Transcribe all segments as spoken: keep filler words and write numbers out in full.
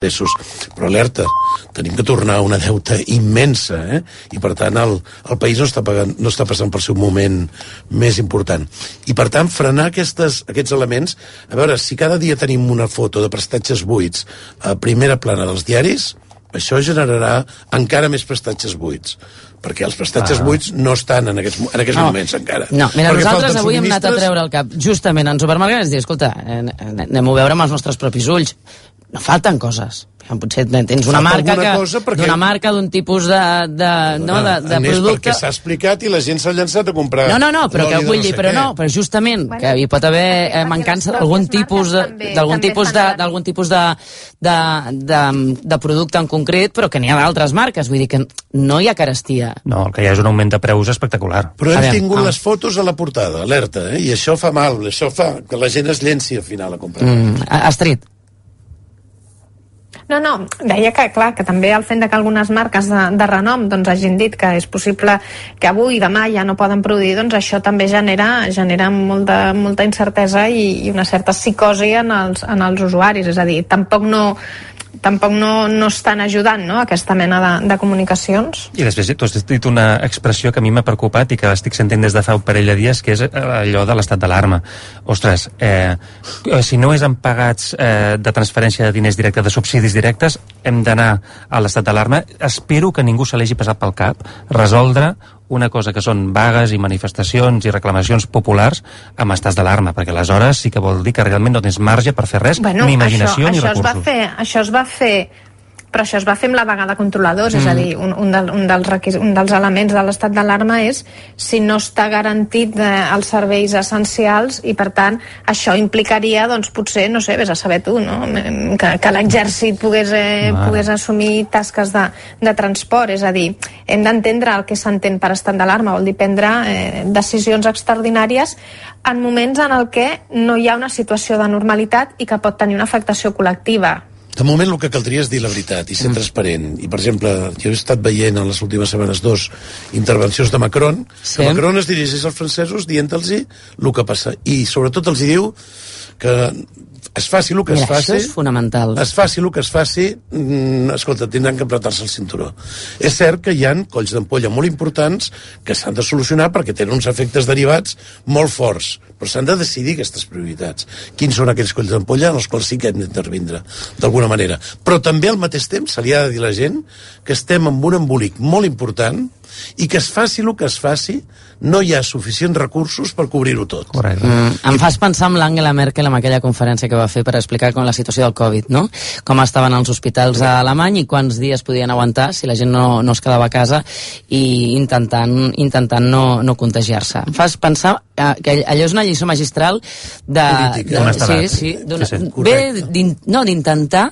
ingressos. Però alerta, tenim que tornar a una deuta immensa, eh? I per tant el, el país no està, pagant, no està passant pel seu moment més important. I per tant frenar aquestes, aquests elements. A veure, si cada dia tenim una foto de prestatges buits a primera plana dels diaris, això generarà encara més prestatges buits, perquè els prestatges ah. buits no estan en aquests, en aquests no. moments encara. No, mira, perquè nosaltres avui hem anat a treure el cap justament en supermercats i dir, escolta, anem a veure amb els nostres propis ulls. No falten coses. Potser tens una marca que perquè... d'una marca d'un tipus de, de, no, de, de Anés producte... perquè s'ha explicat i la gent s'ha llançat a comprar... No, no, no, però que vull dir, però no, però justament bueno, que hi pot haver eh, mancança d'algun tipus de, d'algun tipus de, d'algun tipus de, de, de, de producte en concret, però que n'hi ha d'altres marques, vull dir que no hi ha carestia. No, el que hi ha és un augment de preus espectacular. Però hem tingut ah. les fotos a la portada, alerta, eh? I això fa mal, això fa que la gent es llenci al final a comprar. Mm, Astrid. No, no, deia que, clar, que també el fet de que algunes marques de, de renom doncs, hagin dit que és possible que avui i demà ja no poden produir, doncs això també genera, genera molta, molta incertesa i, i una certa psicosi en els, en els usuaris. És a dir, tampoc no... tampoc no, no estan ajudant, no?, aquesta mena de, de comunicacions. I després tu has dit una expressió que a mi m'ha preocupat i que estic sentint des de fa un parell de dies, que és allò de l'estat d'alarma. Ostres, eh, si no és en pagats eh, de transferència de diners directes, de subsidis directes, hem d'anar a l'estat d'alarma. Espero que ningú se l'hagi passat pel cap resoldre una cosa que són vagues i manifestacions i reclamacions populars amb estats d'alarma, perquè aleshores sí que vol dir que realment no tens marge per fer res, bueno, ni imaginació això, ni això recursos. Es va fer, això es va fer però això es va fer amb la vaga de controladors, mm. és a dir, un, un, del, un, dels requis, un dels elements de l'estat d'alarma és si no està garantit eh, els serveis essencials i, per tant, això implicaria, doncs, potser, no sé, vés a saber tu, no?, que, que l'exèrcit pogués, eh, pogués assumir tasques de, de transport, és a dir, hem d'entendre el que s'entén per estat d'alarma, vol dir prendre eh, decisions extraordinàries en moments en el que no hi ha una situació de normalitat i que pot tenir una afectació col·lectiva. De moment el que caldria és dir la veritat i ser mm. transparent. I, per exemple, jo he estat veient en les últimes setmanes dos intervencions de Macron, sí. que Macron es dirigeix als francesos dient-los el que passa. I, sobretot, els diu que es faci el que Mira, es faci... això és fonamental. Es faci el que es faci... Mm, escolta, tindran que apretar-se el cinturó. És cert que hi ha colls d'ampolla molt importants que s'han de solucionar perquè tenen uns efectes derivats molt forts, però s'han de decidir aquestes prioritats. Quins són aquells colls d'ampolla en els quals sí que hem d'intervindre, d'alguna manera. Però també al mateix temps se li ha de dir a la gent que estem en un embolic molt important i que es faci el que es faci, no hi ha suficients recursos per cobrir-ho tot. Mm, em fas pensar en l'Angela Merkel amb aquella conferència que va fer per explicar com la situació del Covid, no? Com estaven els hospitals a Alemanya i quants dies podien aguantar si la gent no, no es quedava a casa i intentant, intentant no, no contagiar-se. Em fas pensar eh, que allò és una lliçó magistral de... Política. de sí, sí, sí, sí. Bé, no, d'intentar...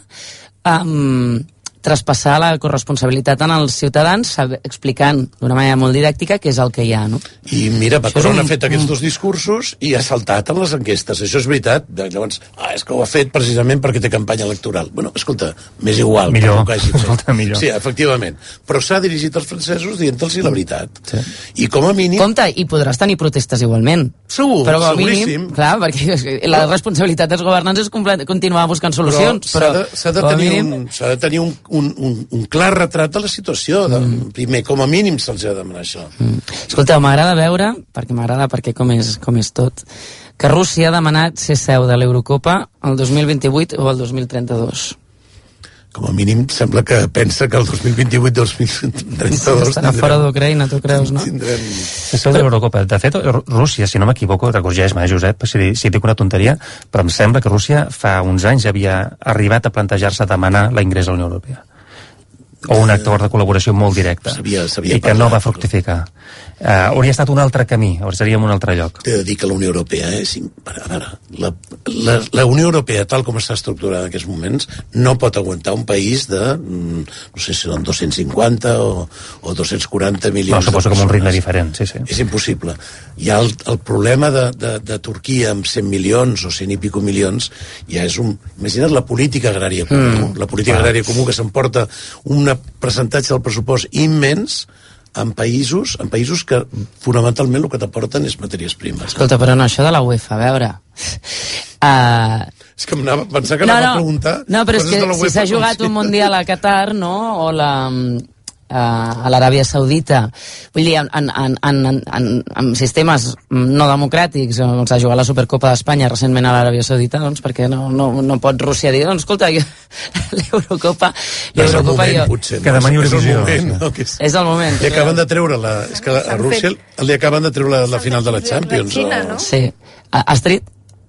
Um, traspassar la corresponsabilitat en els ciutadans explicant d'una manera molt didàctica què és el que hi ha, no? I mira, Macron un... ha fet aquests dos discursos i ha saltat en les enquestes, això és veritat. Llavors, ah, és que ho ha fet precisament perquè té campanya electoral. Bueno, escolta, m'és igual. Millor, que hagi fet. millor. Sí, efectivament. Però s'ha dirigit als francesos dient-los la veritat. Sí. I com a mínim... Compte, i podràs tenir protestes igualment. Segur, però com a seguríssim. mínim, clar, perquè la responsabilitat dels governants és continuar buscant solucions. Però, però s'ha de, de, tenir mínim... un, s'ha de tenir un, un, un, un clar retrat de la situació. De, mm. Primer, com a mínim se'ls ha de demanar això. Mm. Escolteu, m'agrada veure, perquè m'agrada perquè com és, com és tot, que Rússia ha demanat ser seu de l'Eurocopa el dos mil vint-i-vuit o el dos mil trenta-dos. Com a mínim sembla que pensa que el dos mil vint-i-vuit dos mil trenta-dos... Estarà fora d'Ucraïna, tu creus, no? Tindrem... És el de l'Eurocopa. De fet, Rússia, si no m'equivoco, recorregeix-me, Josep, si, si dic una tonteria, però em sembla que Rússia fa uns anys havia arribat a plantejar-se demanar l'ingrés a la Unió Europea. O un acord de col·laboració molt directe. Sabia, sabia I que no va fructificar. Uh, hauria estat un altre camí, o seríem en un altre lloc. T'he de dir que la Unió Europea, eh, si, a veure, la, la, la Unió Europea, tal com està estructurada en aquests moments, no pot aguantar un país de, no sé si són dos-cents cinquanta o, o dos-cents quaranta milions no, suposo de que amb un ritme persones. diferent, sí, sí. És impossible. Hi ha el, el problema de, de, de Turquia amb cent milions o cent i pico milions, ja és un... Imagina't la política agrària comú, mm, la política clar. agrària comú que s'emporta un percentatge del pressupost immens en països, en països que fonamentalment el que t'aporten és matèries primes. Escolta, però no, això de la UEFA, a veure... Uh, És que m'anava a pensar que no, anava no, a preguntar... No, però és que si s'ha jugat un Mundial a Qatar, no?, o la... a l'Aràbia Saudita, vull dir, en, en, en, en, en sistemes no democràtics, on s'ha jugat la Supercopa d'Espanya recentment a l'Aràbia Saudita, doncs perquè no, no, no pot Rússia dir, doncs escolta, l'Eurocopa... No és el moment, jo... potser. Que demani Eurovisió. És el moment. No, que és... és el moment. Li acaben de treure la... És que a Rússia li acaben de treure la, la final de la Champions. Xina, o... no? Sí. Astrid?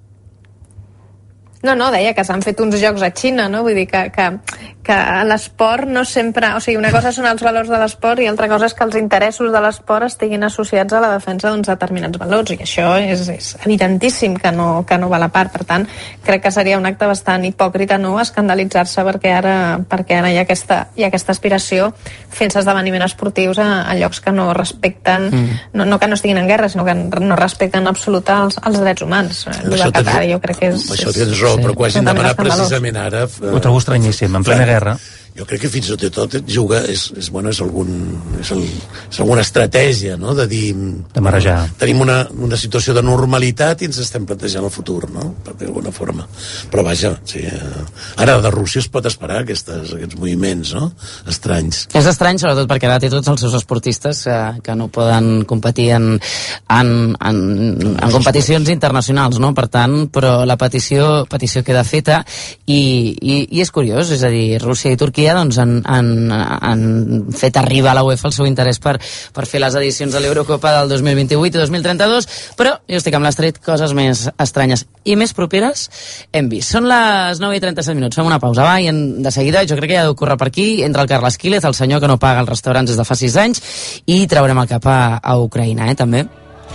No, no, deia que s'han fet uns jocs a Xina, no? Vull dir que, que, que l'esport no sempre... O sigui, una cosa són els valors de l'esport i altra cosa és que els interessos de l'esport estiguin associats a la defensa d'uns determinats valors, i això és, és evidentíssim que no, que no va a la part. Per tant, crec que seria un acte bastant hipòcrita, no?, escandalitzar-se perquè ara, perquè ara hi ha aquesta, hi ha aquesta aspiració fent-se esdeveniments esportius a, a llocs que no respecten, mm. no, no que no estiguin en guerra, sinó que no respecten en absolut els, els drets humans. El de Qatar, jo crec que és... Això tens raó, però que ho hagin demanat precisament ara... Ho trobo estranyíssim, en plena guerra. Jo crec que fins i tot juga, és, és, bueno, és, algun, és, el, és alguna estratègia, no?, de dir... De marejar. Tenim una, una situació de normalitat i ens estem plantejant el futur, no?, d'alguna forma. Però vaja, sí, ara de Rússia es pot esperar aquestes, aquests moviments, no?, estranys. És estrany, sobretot perquè ara té tots els seus esportistes que, que no poden competir en, en, en, en competicions internacionals, no?, per tant, però la petició, petició queda feta i, i, i és curiós, és a dir, Rússia i Turquia doncs han, han, han fet arribar a la UEFA el seu interès per, per fer les edicions de l'Eurocopa del dos mil vint-i-vuit i dos mil trenta-dos, però jo estic amb l'Astrid, coses més estranyes i més properes hem vist. Són les nou i trenta-set minuts, fem una pausa, va, i en, de seguida jo crec que ja deu córrer per aquí, entra el Carles Quílez, el senyor que no paga els restaurants des de fa sis anys, i traurem el cap a, a Ucraïna, eh, també.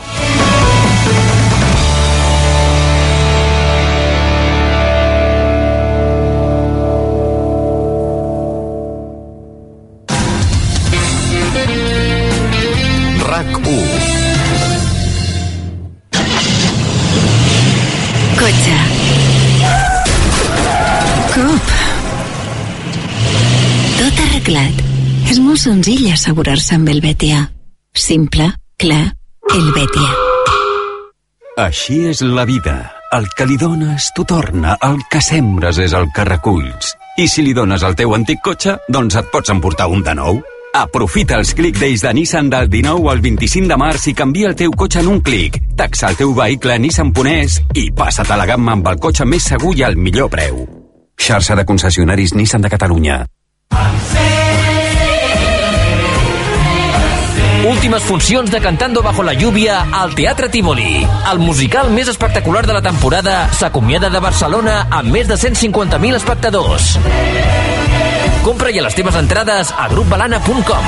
Cotxe. Cop. Tot arreglat. És molt senzill assegurar-se amb el Betia. Simple, clar, el Betia. Així és la vida. El que li dones, t'ho torna. El que sembres és el que reculls. I si li dones al teu antic cotxe, doncs et pots emportar un de nou. Aprofita els Click Days de Nissan del dinou al vint-i-cinc de març i canvia el teu cotxe en un clic. Taxa el teu vehicle a Nissan punt es i passa't a la gamma amb el cotxe més segur i al millor preu. Xarxa de concessionaris Nissan de Catalunya. Últimes funcions de Cantando bajo la lluvia al Teatre Tívoli. El musical més espectacular de la temporada s'acomiada de Barcelona amb més de cent cinquanta mil espectadors. Compra ja les teves entrades a grup balana punt com.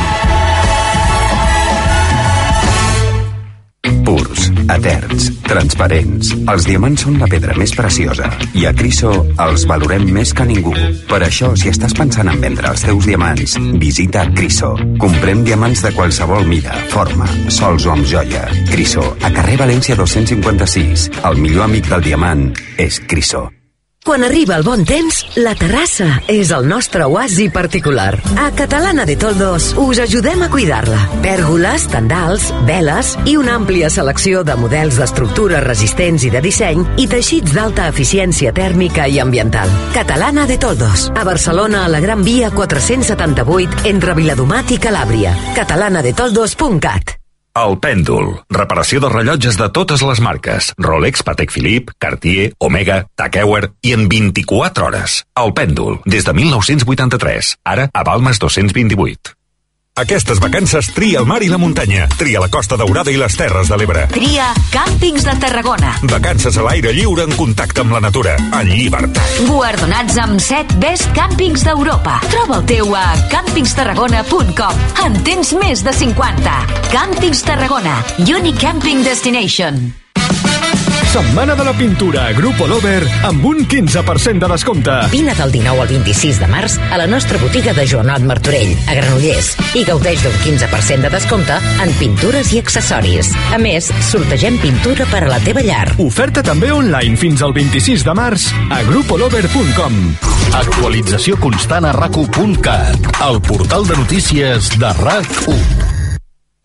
Purs, eterns, transparents. Els diamants són la pedra més preciosa i a Criso els valorem més que ningú. Per això, si estàs pensant en vendre els teus diamants, visita Criso. Comprem diamants de qualsevol mida, forma, sols o amb joia. Criso, a carrer València dos-cents cinquanta-sis. El millor amic del diamant és Criso. Quan arriba el bon temps, la terrassa és el nostre oasi particular. A Catalana de Toldos us ajudem a cuidar-la. Pèrgoles, tendals, veles i una àmplia selecció de models d'estructures resistents i de disseny i teixits d'alta eficiència tèrmica i ambiental. Catalana de Toldos. A Barcelona, a la Gran Via quatre-cents setanta-vuit, entre Viladomat i Calàbria. catalana de toldos punt cat. El Pèndol. Reparació de rellotges de totes les marques. Rolex, Patek Philippe, Cartier, Omega, Tag Heuer i en vint-i-quatre hores. El Pèndol. Des de mil nou-cents vuitanta-tres. Ara a Balmes dos-cents vint-i-vuit. Aquestes vacances tria el mar i la muntanya. Tria la Costa Daurada i les Terres de l'Ebre. Tria Càmpings de Tarragona. Vacances a l'aire lliure en contacte amb la natura. En llibertat. Guardonats amb set Best Càmpings d'Europa. Troba el teu a càmpings tarragona punt com. En tens més de cinquanta. Càmpings Tarragona. Unique Camping Destination. Setmana de la pintura a Grupo Lover amb un quinze per cent de descompte. Vine del dinou al vint-i-sis de març a la nostra botiga de Joanot Martorell, a Granollers, i gaudeix d'un quinze per cent de descompte en pintures i accessoris. A més, sortegem pintura per a la teva llar. Oferta també online fins al vint-i-sis de març a grupo lover punt com. Actualització constant a rac u punt cat, el portal de notícies de RAC u.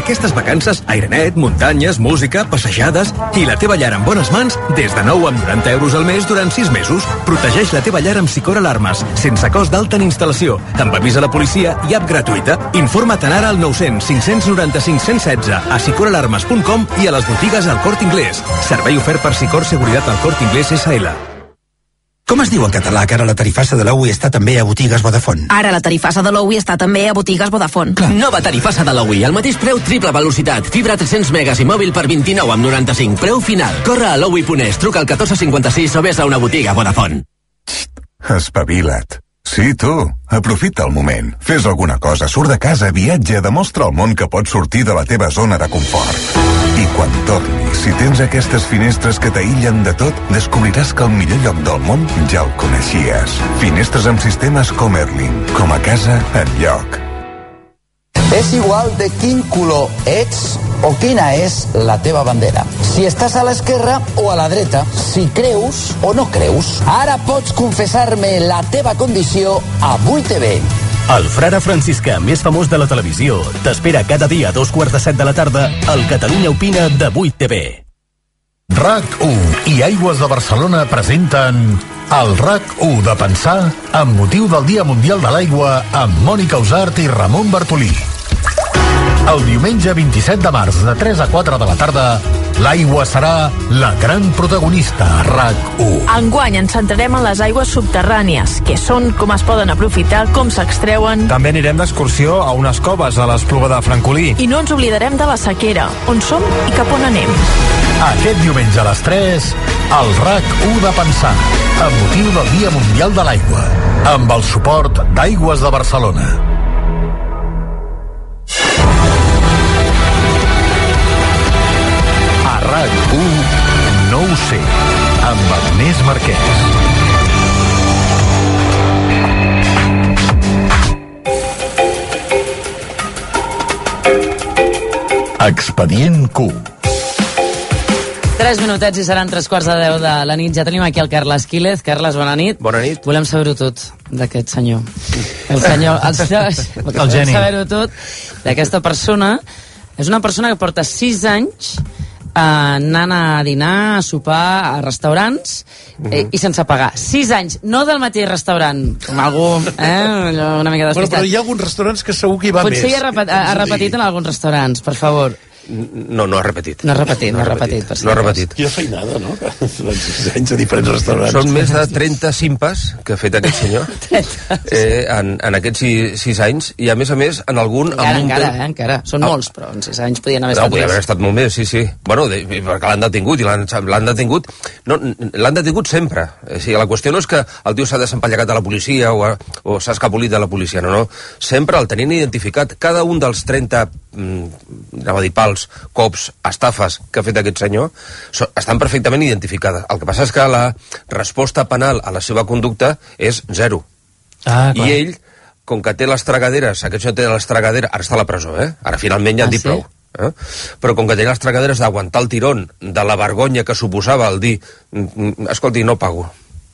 Aquestes vacances, airenet, muntanyes, música, passejades i la teva llar en bones mans des de nou amb noranta euros al mes durant sis mesos. Protegeix la teva llar amb Sicor Alarmes, sense cost d'alta en instal·lació, amb avís a la policia i app gratuïta. Informa't ara al nou cents cinc cents noranta-cinc cent setze a sicor alarmes punt com i a les botigues al Corte Inglés. Servei ofert per Sicor Seguretat al Corte Inglés S L. Com es diu en català que ara la tarifassa de l'Oui està també a botigues Vodafone? Ara la tarifassa de l'Oui està també a botigues Vodafone. Clar. Nova tarifassa de l'Oui, al mateix preu, triple velocitat, fibra tres-cents megas i mòbil per vint-i-nou amb noranta-cinc, preu final. Corre a l'oui punt es, truca al catorze cinquanta-sis o vés a una botiga Vodafone. Espavila't. Sí, tu. Aprofita el moment. Fes alguna cosa, surt de casa, viatja, demostra al món que pots sortir de la teva zona de confort. I quan tornis, si tens aquestes finestres que t'aïllen de tot, descobriràs que el millor lloc del món ja el coneixies. Finestres amb sistemes Comerlin. Com a casa, enlloc. És igual de quin color ets o quina és la teva bandera. Si estàs a l'esquerra o a la dreta, si creus o no creus. Ara pots confessar-me la teva condició a vuit T V. El frare franciscà més famós de la televisió t'espera cada dia a dos quarts de set de la tarda al Catalunya Opina de vuit T V. RAC u i Aigües de Barcelona presenten el RAC u de pensar amb motiu del Dia Mundial de l'Aigua amb Mònica Usart i Ramon Bartolí. El diumenge vint-i-set de març de tres a quatre de la tarda, l'aigua serà la gran protagonista a RAC u. Enguany ens centrarem en les aigües subterrànies, què són, com es poden aprofitar, com s'extreuen... També anirem d'excursió a unes coves a l'Espluga de Francolí. I no ens oblidarem de la sequera, on som i cap on anem. Aquest diumenge a les tres, el RAC u de pensar, amb motiu del Dia Mundial de l'Aigua, amb el suport d'Aigües de Barcelona. RAC u no ho sé, amb Agnès Marquès. Expedient Q. Tres minutets i seran tres quarts de deu de la nit. Ja tenim aquí el Carles Quílez. Carles, bona nit. Bona nit. Volem saber-ho tot d'aquest senyor. El senyor... El, senyor, el geni. Volem saber-ho tot d'aquesta persona. És una persona que porta sis anys eh, anant a dinar, a sopar, a restaurants eh, i sense pagar. Sis anys, no del mateix restaurant, com algú, eh, una mica despistat. Bueno, però hi ha alguns restaurants que segur que hi va Potser més. Potser ha, repet, ha repetit en alguns restaurants, per favor. No, no ha repetit. No ha repetit, no, no ha repetit. repetit no ha repetit. Quina feinada, no? sis anys a diferents restaurants. Són més de trenta simpes que ha fet aquest senyor eh, en, en aquests sis, sis anys, i a més a més en algun... Encara, en un encara, temps... eh, encara. Són ah. molts, però en sis anys podien haver no, estat podien més. haver estat molt més, sí, sí. Bueno, de, perquè l'han detingut, i l'han detingut... No, l'han detingut sempre. O sigui, la qüestió no és que el tio s'ha desempallegat a la policia o, a, o s'ha escapolit de la policia, no, no. Sempre el tenien identificat. Cada un dels trenta, mm, anava a dir pals, cops, estafes que ha fet aquest senyor so, estan perfectament identificades. El que passa és que la resposta penal a la seva conducta és zero. Ah, I ell, com que té les tragaderes, aquest senyor té les tragaderes, ara està a la presó, eh? Ara finalment ja han ah, dit sí? prou. Eh? Però com que tenia les tragaderes d'aguantar el tirón de la vergonya que suposava el dir escolti, no pago,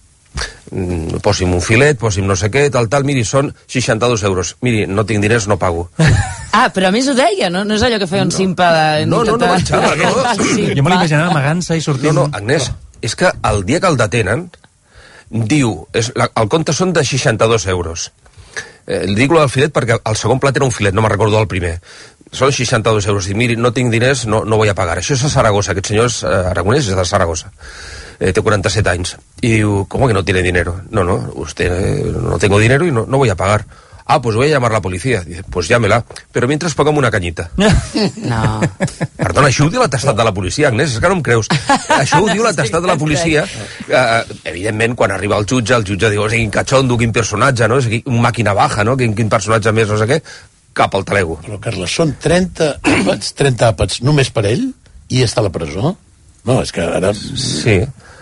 posi'm un filet, posi'm no sé què, tal, tal, miri, són seixanta-dos euros. Miri, no tinc diners, no pago. Ah, però a més ho deia, no? No és allò que feia un simpa de... No, no, no marxava, no. Jo me l'imaginava amagant-se i sortint... No, no, Agnès, és que el dia que el detenen, diu, és, la, el compte són de seixanta-dos euros. Eh, li dic el filet perquè el segon plat era un filet, no me'n recordo del primer. Són seixanta-dos euros. I miri, no tinc diners, no, no voy a pagar. Això és a Saragossa, aquest senyor és eh, aragonès, és de Saragossa. Eh, té quaranta-set anys. I diu, ¿cómo que no tiene dinero? No, no, usted eh, no tengo dinero y no, no voy a pagar. Ah, pues voy a llamar a la policía. Dice, pues llámela. Pero mientras pagamos una cañita. No. Perdona, això ho diu l'atestat de la policia, Agnès, és que no em creus. Això ho diu l'atestat de la policia. Eh, evidentment, quan arriba el jutge, el jutge diu, o sigui, quin catxondo, quin personatge, no? O sigui, un màquina baja, no? Quin, quin personatge més, no sé què. Cap al talego. Però, Carles, són trenta àpats, trenta àpats només per ell i està a la presó? No, és que ara... Sí.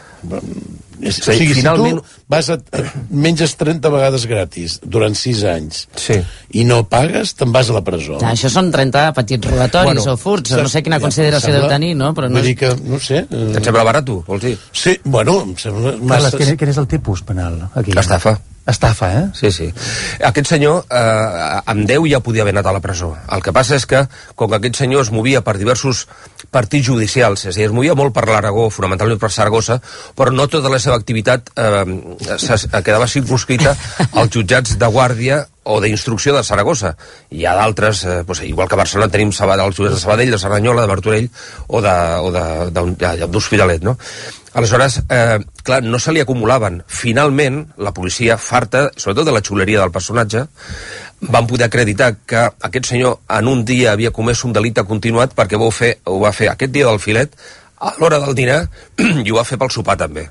És, sí, o sigui, finalment... si tu vas a, menges trenta vegades gratis durant sis anys sí. i no pagues, te'n vas a la presó. Ja, això són trenta petits robatoris bueno, o furts, saps, no sé quina ja, consideració sembla, deu tenir, no? Però no vull és... dir que, no sé... Eh... Et sembla barat, tu, vols dir? Sí, bueno, em sembla... Carles, quin, quin és el tipus penal aquí? L'estafa. Estafa, eh? Sí, sí. Aquest senyor, eh, amb deu ja podia haver anat a la presó. El que passa és que, com que aquest senyor es movia per diversos partits judicials, és a dir, es movia molt per l'Aragó, fonamentalment per Saragossa, però no tota la seva activitat eh, quedava circunscrita als jutjats de guàrdia o d'instrucció de Saragossa. Hi ha d'altres, eh, doncs, igual que a Barcelona tenim Sabadell, els jutjats de Sabadell, de Cerdanyola, de Martorell o d'Hospitalet, no? Aleshores, eh, clar, no se li acumulaven. Finalment, la policia, farta, sobretot de la xuleria del personatge, van poder acreditar que aquest senyor en un dia havia comès un delicte continuat perquè ho, fer, ho va fer aquest dia del filet, a l'hora del dinar, i ho va fer pel sopar també.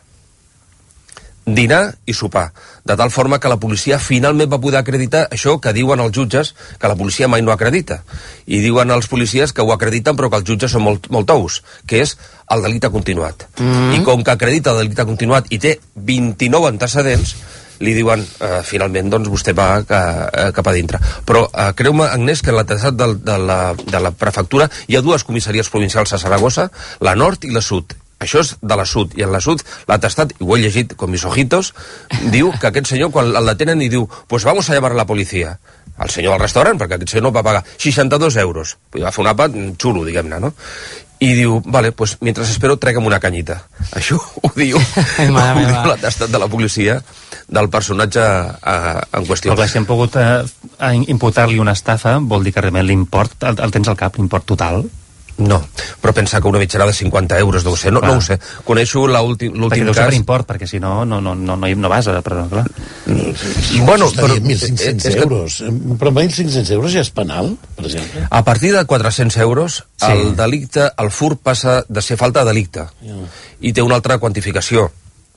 Dinar i sopar, de tal forma que la policia finalment va poder acreditar això que diuen els jutges, que la policia mai no acredita, i diuen els policies que ho acrediten però que els jutges són molt, molt tous, que és el delicte continuat. Mm-hmm. I com que acredita el delicte continuat i té vint-i-nou antecedents, li diuen, eh, finalment, doncs vostè va eh, cap a dintre. Però eh, creu-me, Agnès, que en l'atestat de, de, la, de la prefectura hi ha dues comissaries provincials a Saragossa, la nord i la sud. Això és de la sud, i en la sud l'atestat, i ho he llegit com mis ojitos, diu que aquest senyor, quan el detenen, i diu, pues vamos a llamar a la policia. El senyor del restaurant, perquè aquest senyor no va pagar seixanta-dos euros. Va fer un àpat xulo, diguem-ne, no? I diu, vale, pues mientras espero, trega'm una canyita. Això ho diu, ho diu l'atestat de la policia del personatge eh, en qüestió. Però clar, si hem pogut eh, imputar-li una estafa, vol dir que realment l'import, el, el tens al cap, l'import total? No, però pensar que una mitjana de cinquanta euros, no ho sé, no, no ho sé. Coneixo l'últim cas... Perquè deu ser per import, perquè si no, no, no, no, no vas a... Però, clar. Bueno, però... mil cinc-cents euros. Però mil cinc-cents euros ja és penal, per exemple? A partir de quatre-cents euros, sí. El delicte, el furt passa de ser falta a delicte. Yeah. I té una altra quantificació.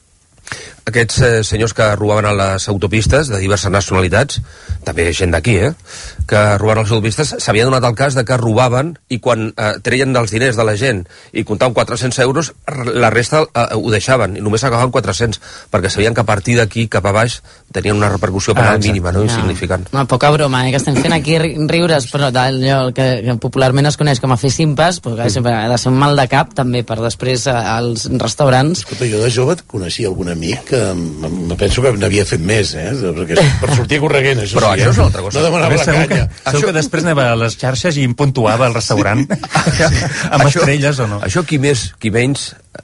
Aquests eh, senyors que robaven a les autopistes de diverses nacionalitats, també gent d'aquí, eh, que robaven a les autopistes, s'havia donat el cas de que robaven i quan eh, treien els diners de la gent i comptaven quatre-cents euros, la resta eh, ho deixaven i només agafaven quatre-cents, perquè sabien que a partir d'aquí cap a baix tenien una repercussió penal ah, mínima, no? Insignificant. Una poca broma, eh, que estem fent aquí riures, però d'allò que, que popularment es coneix com a fer simpes, pues, que sempre ha de ser un mal de cap també per després eh, als restaurants. Escolta, jo de jove coneixia algun amic que me penso que n'havia fet més, eh? Perquè per sortir correguent, això però sí, això eh? és una altra cosa. No demanava la segur canya. Que, segur que després anava a les xarxes i em puntuava al restaurant sí. amb això, estrelles o no. Això qui més, qui menys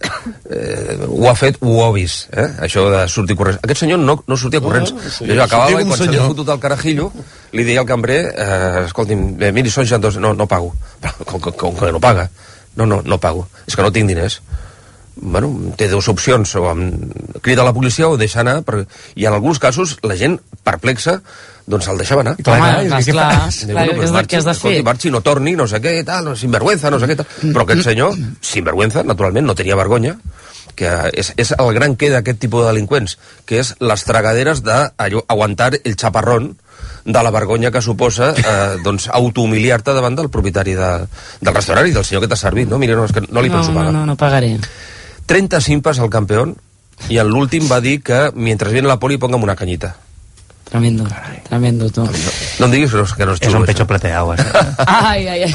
eh, ho ha fet, ho ha vist, eh? Això de sortir corrents. Aquest senyor no, no sortia corrents. Oh, sí. Jo acabava i quan s'havia fotut el carajillo li deia al cambrer, eh, escolti'm, eh, miri, són seixanta-dos, no, no pago. Com, com, com que no paga? No, no, no pago. És que no tinc diners. Bueno, té dues opcions, o amb... crida a la policia o deixa anar, per... i en alguns casos la gent perplexa doncs el deixava anar. Clar, clar, clar, clar, clar, bueno, clar què has de fer? Marxi, no torni, no sé què, tal, sinvergüenza, no sé què, tal. Però aquest senyor, sinvergüenza, naturalment, no tenia vergonya, que és, és el gran què d'aquest tipus de delinqüents, que és les tragaderes d'aguantar el chaparrón de la vergonya que suposa eh, doncs, autohumiliar-te davant del propietari de, del restaurant i del senyor que t'ha servit, no? Mira, no, és que no li no, penso pagar. No, no, no pagaré. trenta simpes al campeón i en l'últim va dir que mentre viene la poli ponga'm una canyita. Tremendo, tremendo, tu. No, no em diguis que no és xulo. És un pecho plateado, eh? Ai, ai, ai.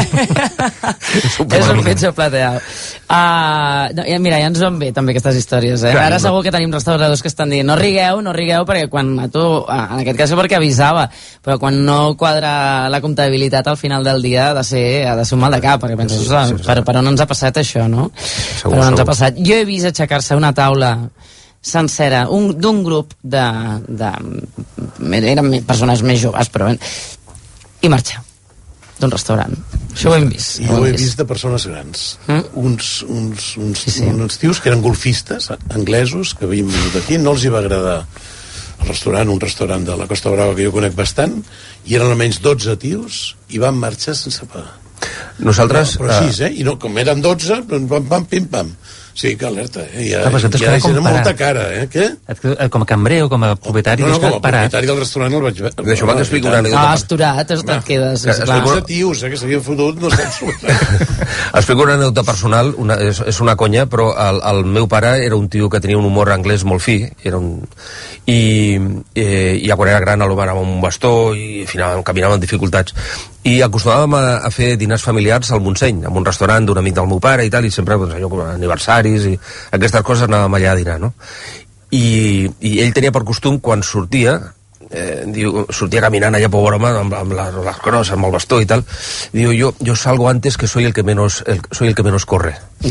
És un pecho plateado. Uh, no, mira, ja ens van bé també aquestes històries, eh? Clar, ara no. Segur que tenim restauradors que estan dient no rigueu, no rigueu, perquè quan a tu, en aquest cas perquè avisava, però quan no quadra la comptabilitat al final del dia ha de ser, ha de ser un mal de cap, perquè penses, sí, sí, sí. Per, per on ens ha passat això, no? Segur, per on ens ha passat. Jo he vist aixecar-se una taula sencera d'un grup de, de eren persones més joves però i marxar d'un restaurant, això ho hem vist i ho he vist de persones grans mm? uns, uns, uns, sí, sí. uns tios que eren golfistes anglesos que havien vingut aquí, no els hi va agradar el restaurant, un restaurant de la Costa Brava que jo conec bastant, i eren almenys dotze tios i van marxar sense pagar. Nosaltres... No, però així, eh? I no, com eren dotze, pam, pam, pim, pam. Sí, que alerta, eh? Hi ha, no, hi ha gent amb molta cara, eh? Què? Com a cambrer o com a propietari? No, no, com a parat. propietari del restaurant el vaig veure. Deixo, no, t'explico una anècdota. Ah, esturat, et quedes. Dotze tios, eh, que s'havien fotut, no saps. Explico una anècdota personal, una, és, és una conya, però el, el meu pare era un tio que tenia un humor anglès molt fi, era un... I, eh, i ja quan era gran l'home anava amb un bastó i final, caminava amb dificultats. I acostumàvem a, a fer dinars familiars al Montseny, en un restaurant d'un amic del meu pare i tal, i sempre doncs, allò, com aniversaris i aquestes coses anàvem allà a dinar, no? i, i ell tenia per costum, quan sortia, Eh, diu, sortia caminant allà, pobre home, amb, amb les, les crosses, amb el bastó i tal, diu, yo, yo salgo antes que soy el que menos, el, soy el que menos corre.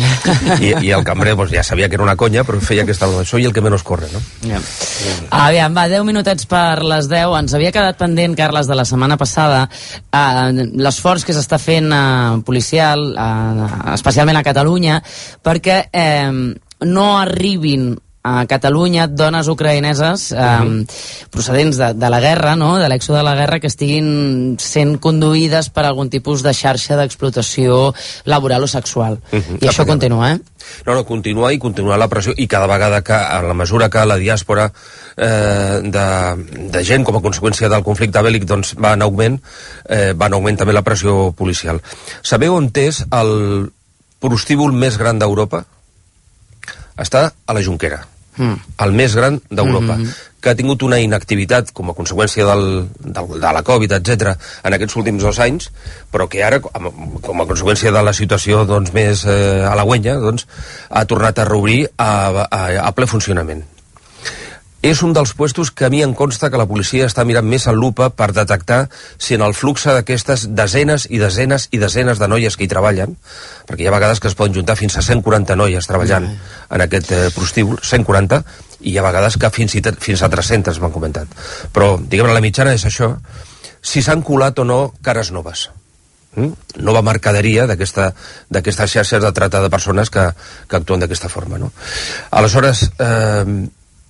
I, i el cambrer pues, ja sabia que era una conya, però feia aquesta... Soy el que menos corre, no? Yeah. Aviam, va, deu minutets per les deu. Ens havia quedat pendent, Carles, de la setmana passada, eh, l'esforç que s'està fent eh, policial, eh, especialment a Catalunya, perquè eh, no arribin a Catalunya dones ucraïneses eh, uh-huh. procedents de, de la guerra, no? De l'èxode de la guerra, que estiguin sent conduïdes per algun tipus de xarxa d'explotació laboral o sexual. Uh-huh. I això continua, eh? No, no, continua i continua la pressió, i cada vegada que, a la mesura que la diàspora eh, de, de gent, com a conseqüència del conflicte bèl·lic, doncs va en augment, eh, va en augment també la pressió policial. Sabeu on és el prostíbul més gran d'Europa? Està a la Jonquera. Mm. El més gran d'Europa, mm-hmm. que ha tingut una inactivitat com a conseqüència del, del, de la Covid, etcètera, en aquests últims dos anys, però que ara, com a conseqüència de la situació doncs, més eh, halagüenya, doncs, ha tornat a reobrir a, a, a ple funcionament. És un dels puestos que a mi em consta que la policia està mirant més en lupa per detectar si en el flux d'aquestes desenes i desenes i desenes de noies que hi treballen, perquè hi ha vegades que es poden juntar fins a cent quaranta noies treballant mm. en aquest eh, prostíbul, cent quaranta, i hi ha vegades que fins, i fins a tres-centes m'han comentat. Però, diguem-ne, la mitjana és això, si s'han colat o no cares noves. Mm? Nova mercaderia d'aquestes xarxes de trata de persones que, que actuen d'aquesta forma, no? Aleshores, eh,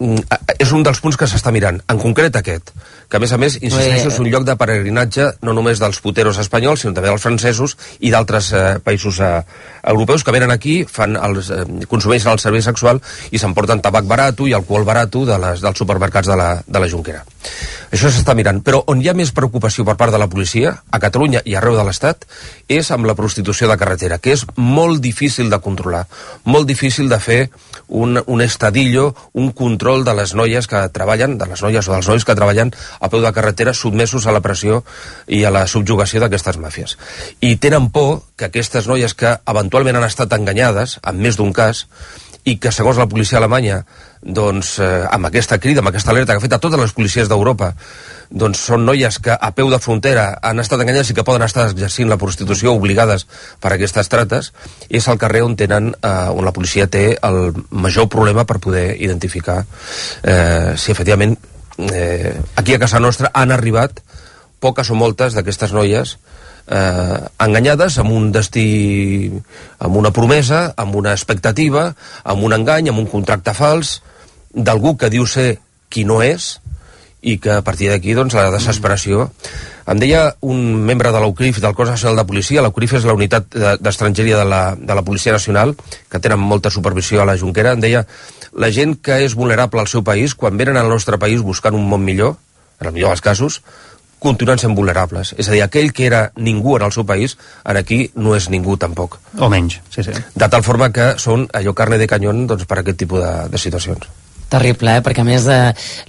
és un dels punts que s'està mirant, en concret aquest, que a més a més, insisteixo, és un lloc de peregrinatge no només dels puteros espanyols, sinó també dels francesos i d'altres eh, països eh, europeus que venen aquí, fan els, eh, consumeixen el servei sexual i s'emporten tabac barat i alcohol barat de les, dels supermercats de la, de la Jonquera. Això s'està mirant, però on hi ha més preocupació per part de la policia, a Catalunya i arreu de l'Estat, és amb la prostitució de carretera, que és molt difícil de controlar, molt difícil de fer un, un estadillo, un control de les noies que treballen, de les noies o dels nois que treballen a peu de carretera, sotmesos a la pressió i a la subjugació d'aquestes màfies. I tenen por que aquestes noies que eventualment han estat enganyades, en més d'un cas, i que segons la policia alemanya, doncs, eh, amb aquesta crida, amb aquesta alerta que ha fet a totes les policies d'Europa, doncs són noies que a peu de frontera han estat enganyades i que poden estar exercint la prostitució obligades per aquestes trates, és el carrer on tenen, eh, on la policia té el major problema per poder identificar eh, si efectivament eh, aquí a casa nostra han arribat poques o moltes d'aquestes noies eh, enganyades amb un destí, amb una promesa, amb una expectativa, amb un engany, amb un contracte fals, d'algú que diu ser qui no és, i que a partir d'aquí, doncs, la desesperació... Em deia un membre de l'U C R I F, del Cos Nacional de Policia, l'U C R I F és la unitat d'estrangeria de, la, de la Policia Nacional, que tenen molta supervisió a la Jonquera, em deia, la gent que és vulnerable al seu país, quan venen al nostre país buscant un món millor, en el millor dels casos, continuen sent vulnerables. És a dir, aquell que era ningú en el seu país, en aquí no és ningú tampoc. O menys, sí, sí. De tal forma que són allò carne de canyón, doncs, per aquest tipus de, de situacions. Terrible, eh? Perquè a més de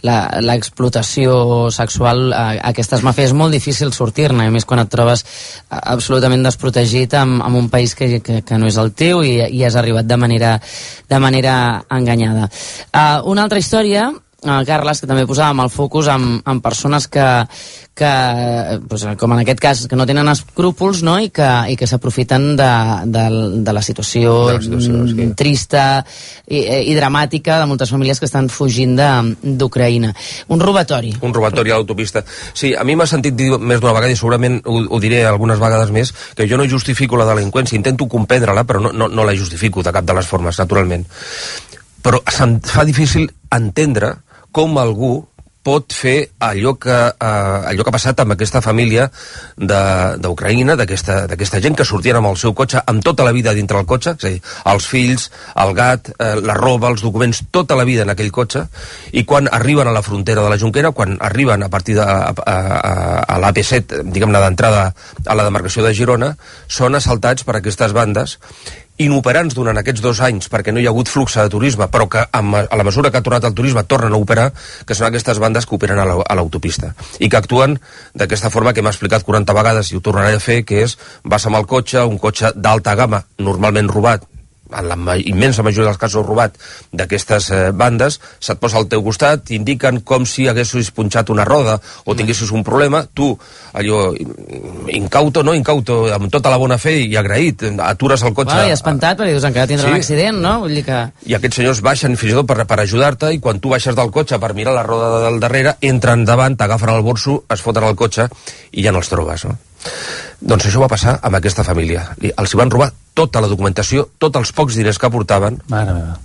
l'explotació sexual a, a aquestes màfies és molt difícil sortir-ne, a més quan et trobes absolutament desprotegit amb, amb un país que, que, que no és el teu i, i has arribat de manera, de manera enganyada. Uh, una altra història, uh, Carles, que també posàvem el focus en, en persones que, que pues, com en aquest cas, que no tenen escrúpols, no? i que, i que s'aprofiten de, de, de la situació, de la situació sí. trista i, i dramàtica de moltes famílies que estan fugint d'Ucraïna. Un robatori. Un robatori a l'autopista. Sí, a mi m'ha sentit dir més d'una vegada, i segurament ho, ho diré algunes vegades més, que jo no justifico la delinqüència, intento comprendre-la, però no, no, no la justifico de cap de les formes, naturalment. Però se'm fa difícil entendre com algú pot fer allò que, eh, allò que ha passat amb aquesta família d'Ucraïna, d'aquesta gent que sortien amb el seu cotxe, amb tota la vida dintre el cotxe, és a dir, els fills, el gat, eh, la roba, els documents, tota la vida en aquell cotxe, i quan arriben a la frontera de la Jonquera, quan arriben a partir de a, a, a l'A P set, diguem-ne, d'entrada a la demarcació de Girona, són assaltats per aquestes bandes inoperants durant aquests dos anys perquè no hi ha hagut flux de turisme, però que a la mesura que ha tornat el turisme tornen a operar, que són aquestes bandes que operen a l'autopista i que actuen d'aquesta forma que hem explicat quaranta vegades i ho tornaré a fer, que és vas amb el cotxe, un cotxe d'alta gamma, normalment robat, en la ma immensa majoria dels casos robat d'aquestes eh, bandes, se't posa al teu costat, t'indiquen com si haguessis punxat una roda o tinguessis un problema, tu, allò, incauto, no incauto, amb tota la bona fe i agraït, atures el cotxe... Uau, i espantat, perquè dius, encara tindrà sí. un accident, no? Vull dir que... I aquests senyors baixen fins i tot per, per ajudar-te, i quan tu baixes del cotxe per mirar la roda del darrere, entren davant, t'agafen el bolso, es foten al cotxe i ja no els trobes, no? Doncs això va passar amb aquesta família. Els hi van robar tota la documentació, tots els pocs diners que portaven, Mare meva.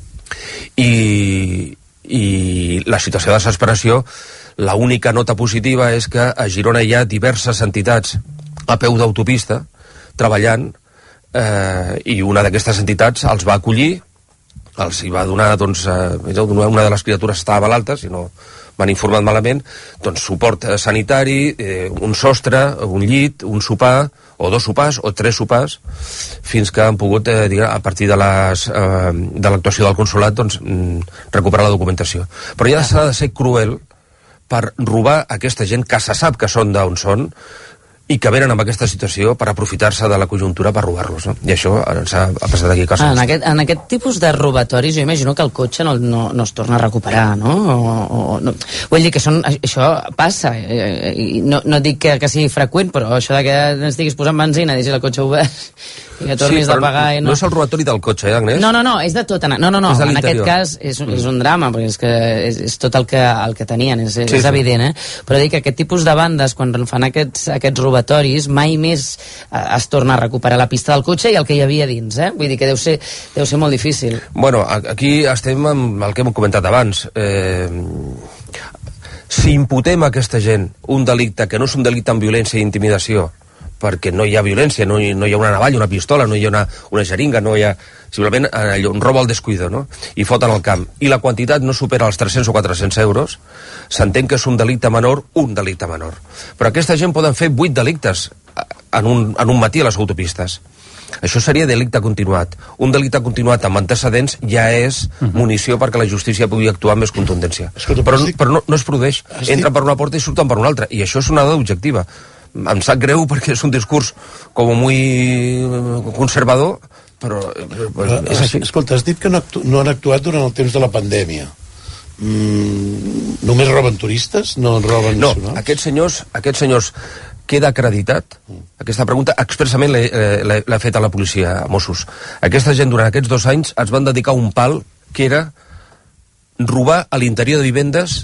i, i la situació de desesperació, l'única nota positiva és que a Girona hi ha diverses entitats a peu d'autopista treballant, eh, i una d'aquestes entitats els va acollir, els hi va donar, doncs, eh, una de les criatures estava malalta, si no m'han informat malament, doncs suport sanitari, eh, un sostre, un llit, un sopar, o dos sopars, o tres sopars, fins que han pogut, eh, dir, a partir de les, eh, de l'actuació del consolat, doncs, recuperar la documentació. Però ja s'ha de ser cruel per robar aquesta gent que se sap que són d'on són, i que venen amb aquesta situació per aprofitar-se de la conjuntura per robar-los, no? I això ens ha, ha passat aquí a casa. Ah, en, aquest, en aquest tipus de robatoris jo imagino que el cotxe no, no, no es torna a recuperar, no? O, o, no. Vull dir que són, això passa, eh, i no, no dic que, que sigui freqüent, però això de que estiguis posant benzina, deixis el cotxe obert i que tornis sí, a pagar... I no... no és el robatori del cotxe, eh, Agnès? No, no, no, és de tot. No, no, no, en aquest cas és, és un drama, perquè és que és, és tot el que, el que tenien, és, sí, és sí. evident, eh? Però dic que aquest tipus de bandes, quan fan aquests, aquests robatoris, mai més es torna a recuperar la pista del cotxe i el que hi havia dins, eh? Vull dir que deu ser, deu ser molt difícil. Bueno, aquí estem amb el que hem comentat abans. Eh, si imputem a aquesta gent un delicte que no és un delicte amb violència i intimidació, perquè no hi ha violència, no hi, no hi ha una navalla, una pistola, no hi ha una, una xeringa, no hi ha... Simplement allò, un robo al descuido, no? I foten al camp. I la quantitat no supera els tres-cents o quatre-cents euros, s'entén que és un delicte menor, un delicte menor. Però aquesta gent poden fer vuit delictes en un, en un matí a les autopistes. Això seria delicte continuat. Un delicte continuat amb antecedents ja és munició perquè la justícia pugui actuar amb més contundència. Però, però no, no es produeix. Entren per una porta i surten per una altra. I això és una dada objectiva. Em sap greu perquè és un discurs com muy conservador, però, però és així. Escolta, has dit que no, actu no han actuat durant el temps de la pandèmia. Mm, només roben turistes? No roben no, nacionals? aquests senyors, aquests senyors queda acreditat, aquesta pregunta expressament l'ha fet a la policia, a Mossos. Aquesta gent durant aquests dos anys es van dedicar a un pal que era robar a l'interior de vivendes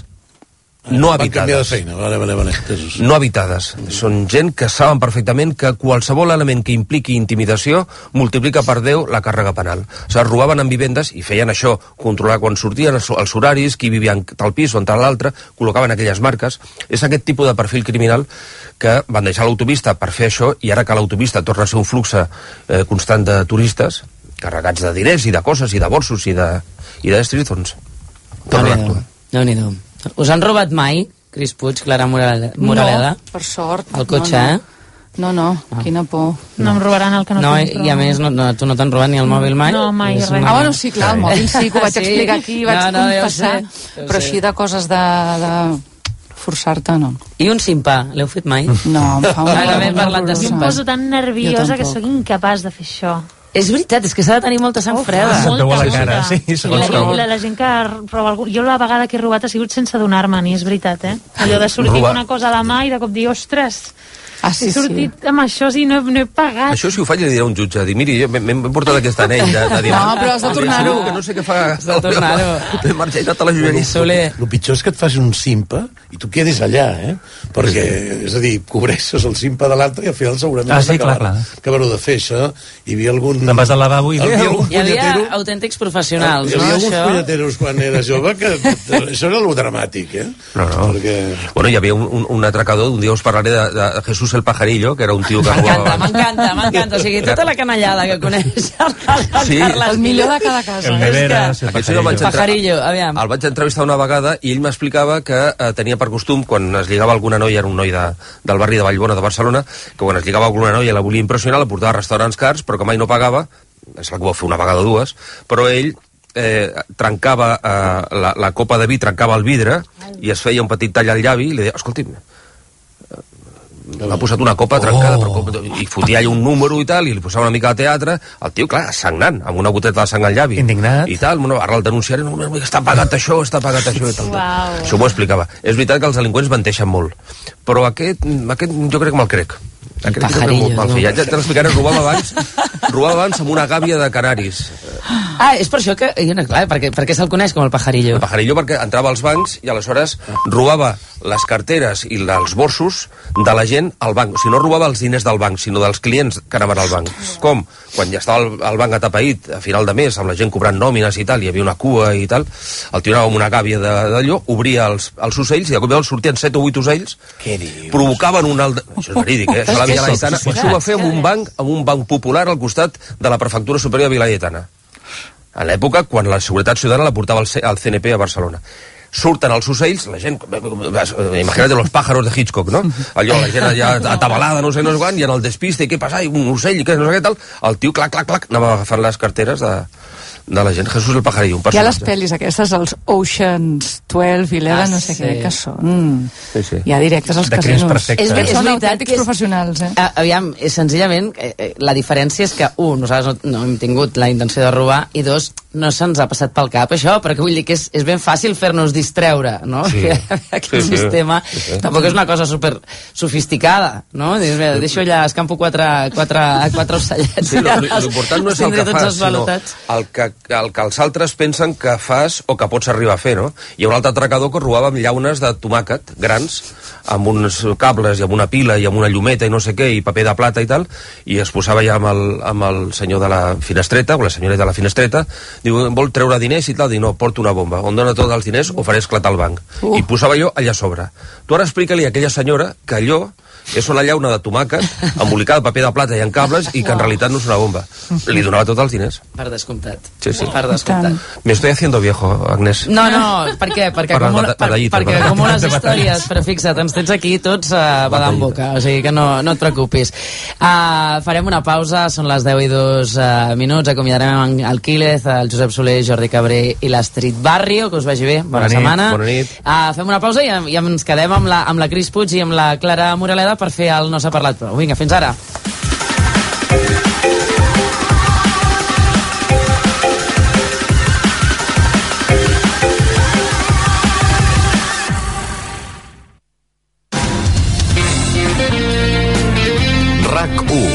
no habitades. De feina. Vale, vale, vale. No habitades. Mm. Són gent que saben perfectament que qualsevol element que impliqui intimidació multiplica per deu la càrrega penal. O sigui, robaven en vivendes i feien això, controlar quan sortien, els, els horaris, qui vivia en tal pis o en tal altre, col·locaven aquelles marques. És aquest tipus de perfil criminal que van deixar l'autopista per fer això, i ara que l'autopista torna a ser un flux eh, constant de turistes, carregats de diners i de coses i de bolsos i de, i d'estris, doncs tornen a actuar. Déu-n'hi-do. Us han robat mai, Cris Puig, Clara Moraleda? No, per sort. El cotxe, no, no. eh? No, no, ah. quina por. No em robaran el que no, no tinc. I a més, no, no, tu no t'han robat ni el mòbil mai? No, mai, res. Ah, bueno, sí, clar, el mòbil sí, que ho vaig sí? explicar aquí, vaig no, no, confessar, sé, però així de coses de... de... forçar-te, no. I un simpà, l'heu fet mai? No, em fa una... Ara m'he parlat de simpàs. Em poso tan nerviosa que sóc incapaç de fer això. És veritat, és que s'ha de tenir molta sang freda. Molta, molta. Cara, sí, la, la, la gent que roba algú... Jo la vegada que he robat ha sigut sense adonar-me'n, i és veritat, eh? Allò de sortir amb una cosa a la mà i de cop dir, ostres, ah, sí, he sortit sí. amb això i no, no he pagat. Això si ho faig li diré a un jutge, dir, miri, m'he portat aquest anell de, de dir, no, però has de tornar-ho. Que no sé què fa. Has de tornar-ho. T'he marxat a la joieria. El pitjor és que et faci un simpa i tu quedis allà, eh? Perquè, és a dir, cobreixes el simpa de l'altre i al final segurament ah, sí, clar, clar. acabar-ho de fer, això. Hi havia algun... Te'n vas al lavabo i... Hi havia autèntics professionals, no? Hi havia alguns això? punyeteros quan era jove que això era lo dramàtic, eh? No, no. Perquè... Bueno, hi havia un, un, un atracador, un dia us parlaré de, de Jesús el Pajarillo, que era un tio que... M'encanta, m'encanta, m'encanta. O sigui, tota la canallada que coneix el, sí. el millor de cada casa. El Neveras, el Pajarillo. El Pajarillo, aviam. El vaig entrevistar una vegada i ell m'explicava que eh, tenia per costum, quan es lligava alguna noia, era un noi de, del barri de Vallbona de Barcelona, que quan es lligava alguna noia la volia impressionar, la portava a restaurants cars, però que mai no pagava, és el que va fer una vegada o dues, però ell eh, trencava eh, la, la copa de vi, trencava el vidre i es feia un petit tall al llavi i li deia, escolti'm, m'ha posat una copa trencada, oh. però, i fotia allà un número i tal, i li posava una mica de teatre, el tio, clar, sagnant, amb una goteta de sang al llavi. Indignat. I tal, bueno, ara el denunciaré, no, està pagat això, està pagat això, i tal. Wow. Això m'ho explicava. És veritat que els delinqüents menteixen molt, però aquest, aquest jo crec que me'l crec. Aquest pajarillo. Mal fet. Ja, ja te l'explicaré, robava abans, robava abans amb una gàbia de canaris. Ah, és per això que... Clar, perquè, perquè se'l coneix com el pajarillo. El pajarillo perquè entrava als bancs i aleshores robava les carteres i els borsos de la gent al banc. O sigui, no robava els diners del banc, sinó dels clients que anaven al banc. Com? Quan ja estava el, el banc atapeït a final de mes, amb la gent cobrant nòmines i tal, hi havia una cua i tal, el tio anava amb una gàbia d'allò, obria els, els ocells i de cop sortien set o vuit ocells, provocaven un alt... Això és verídic, eh? Això la Via Laietana. Això ho va fer amb un banc, amb un banc popular al costat de la Prefectura Superior de Via Laietana. A l'època, quan la Seguretat Ciutadana la portava al C N P a Barcelona. Surten els ocells, la gent... Imagina't los pájaros de Hitchcock, no? Allò, la gent allà atabalada, no sé, no sé quan, i en el despiste, i què passa? I un ocell, i què, no sé què tal, el tio, clac, clac, clac, anava agafant les carteres de... de la gent, Jesús el Pajarillo, un personatge. Hi ha les pel·lis aquestes, els Oceans dotze, eleven, ah, no sé sí. què, que són... Sí, sí. Hi ha directes als casinos. És, és són autèntics és, professionals, eh? A, aviam, senzillament, eh, la diferència és que, un, nosaltres no, no hem tingut la intenció de robar, i dos, no se'ns ha passat pel cap això, perquè vull dir que és, és ben fàcil fer-nos distreure, no? Sí. Aquest sí, sistema sí, sí. tampoc és una cosa super sofisticada, no? Dius, mira, deixo allà, escampo quatre, quatre, quatre ocellets. Sí, l'important no és el que fas, sinó el que el que els altres pensen que fas o que pots arribar a fer, no? Hi ha un altre atracador que robava amb llaunes de tomàquet grans, amb uns cables i amb una pila i amb una llumeta i no sé què, i paper de plata i tal, i es posava ja amb el, amb el senyor de la finestreta, o la senyora de la finestreta, diu, vol treure diners i tal, diu, no, porto una bomba, on dona tots els diners o faré esclatar el banc. Uh. I posava allò allà a sobre. Tu ara explica-li a aquella senyora que allò és una llauna de tomàquet embolicada de paper de plata i en cables i que en realitat no és una bomba. Li donava tots els diners. Per descomptat. Sí, sí. Per descomptat. Me estoy haciendo viejo, Agnès. No, no, per què? Perquè per com, una, per, perquè com unes històries, històries, però fixa't, ens tens aquí tots uh, badant boca, o sigui que no, no et preocupis. Uh, farem una pausa, són les deu i dos uh, minuts, acomiadarem el Quílez, el Josep Soler, Jordi Cabré i l'Astrid Barrio, que us vagi bé, bona, bona setmana. Bona nit. Uh, fem una pausa i, i ens quedem amb la, amb la Cris Puig i amb la Clara Moraleda per fer el No s'ha parlat prou. Vinga, fins ara. RAC u.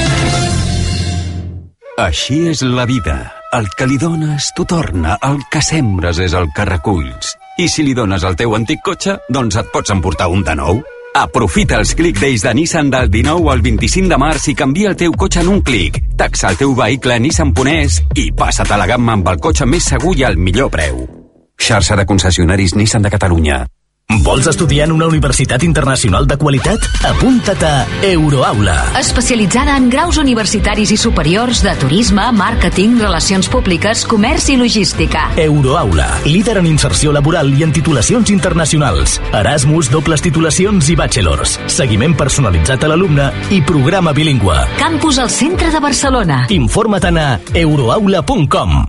Així és la vida. El que li dones t'ho torna, el que sembres és el que reculls. I si li dones el teu antic cotxe, doncs et pots emportar un de nou. Aprofita els Click Days de Nissan del dinou al vint-i-cinc de març i canvia el teu cotxe en un clic. Taxa el teu vehicle a Nissan Ponès i passa't a la gamma amb el cotxe més segur i al millor preu. Xarxa de concessionaris Nissan de Catalunya. Vols estudiar en una universitat internacional de qualitat? Apunta't a Euroaula. Especialitzada en graus universitaris i superiors de turisme, màrqueting, relacions públiques, comerç i logística. Euroaula, líder en inserció laboral i en titulacions internacionals. Erasmus, dobles titulacions i bachelors. Seguiment personalitzat a l'alumne i programa bilingüe. Campus al centre de Barcelona. Informa-te'n a euroaula punt com.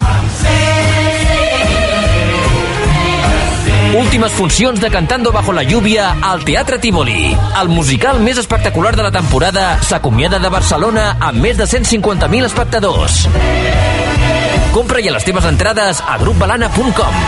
Últimes funcions de Cantando bajo la lluvia al Teatre Tívoli. El musical més espectacular de la temporada s'acomiada de Barcelona amb més de cent cinquanta mil espectadors. Compra ja les teves entrades a grup balana punt com.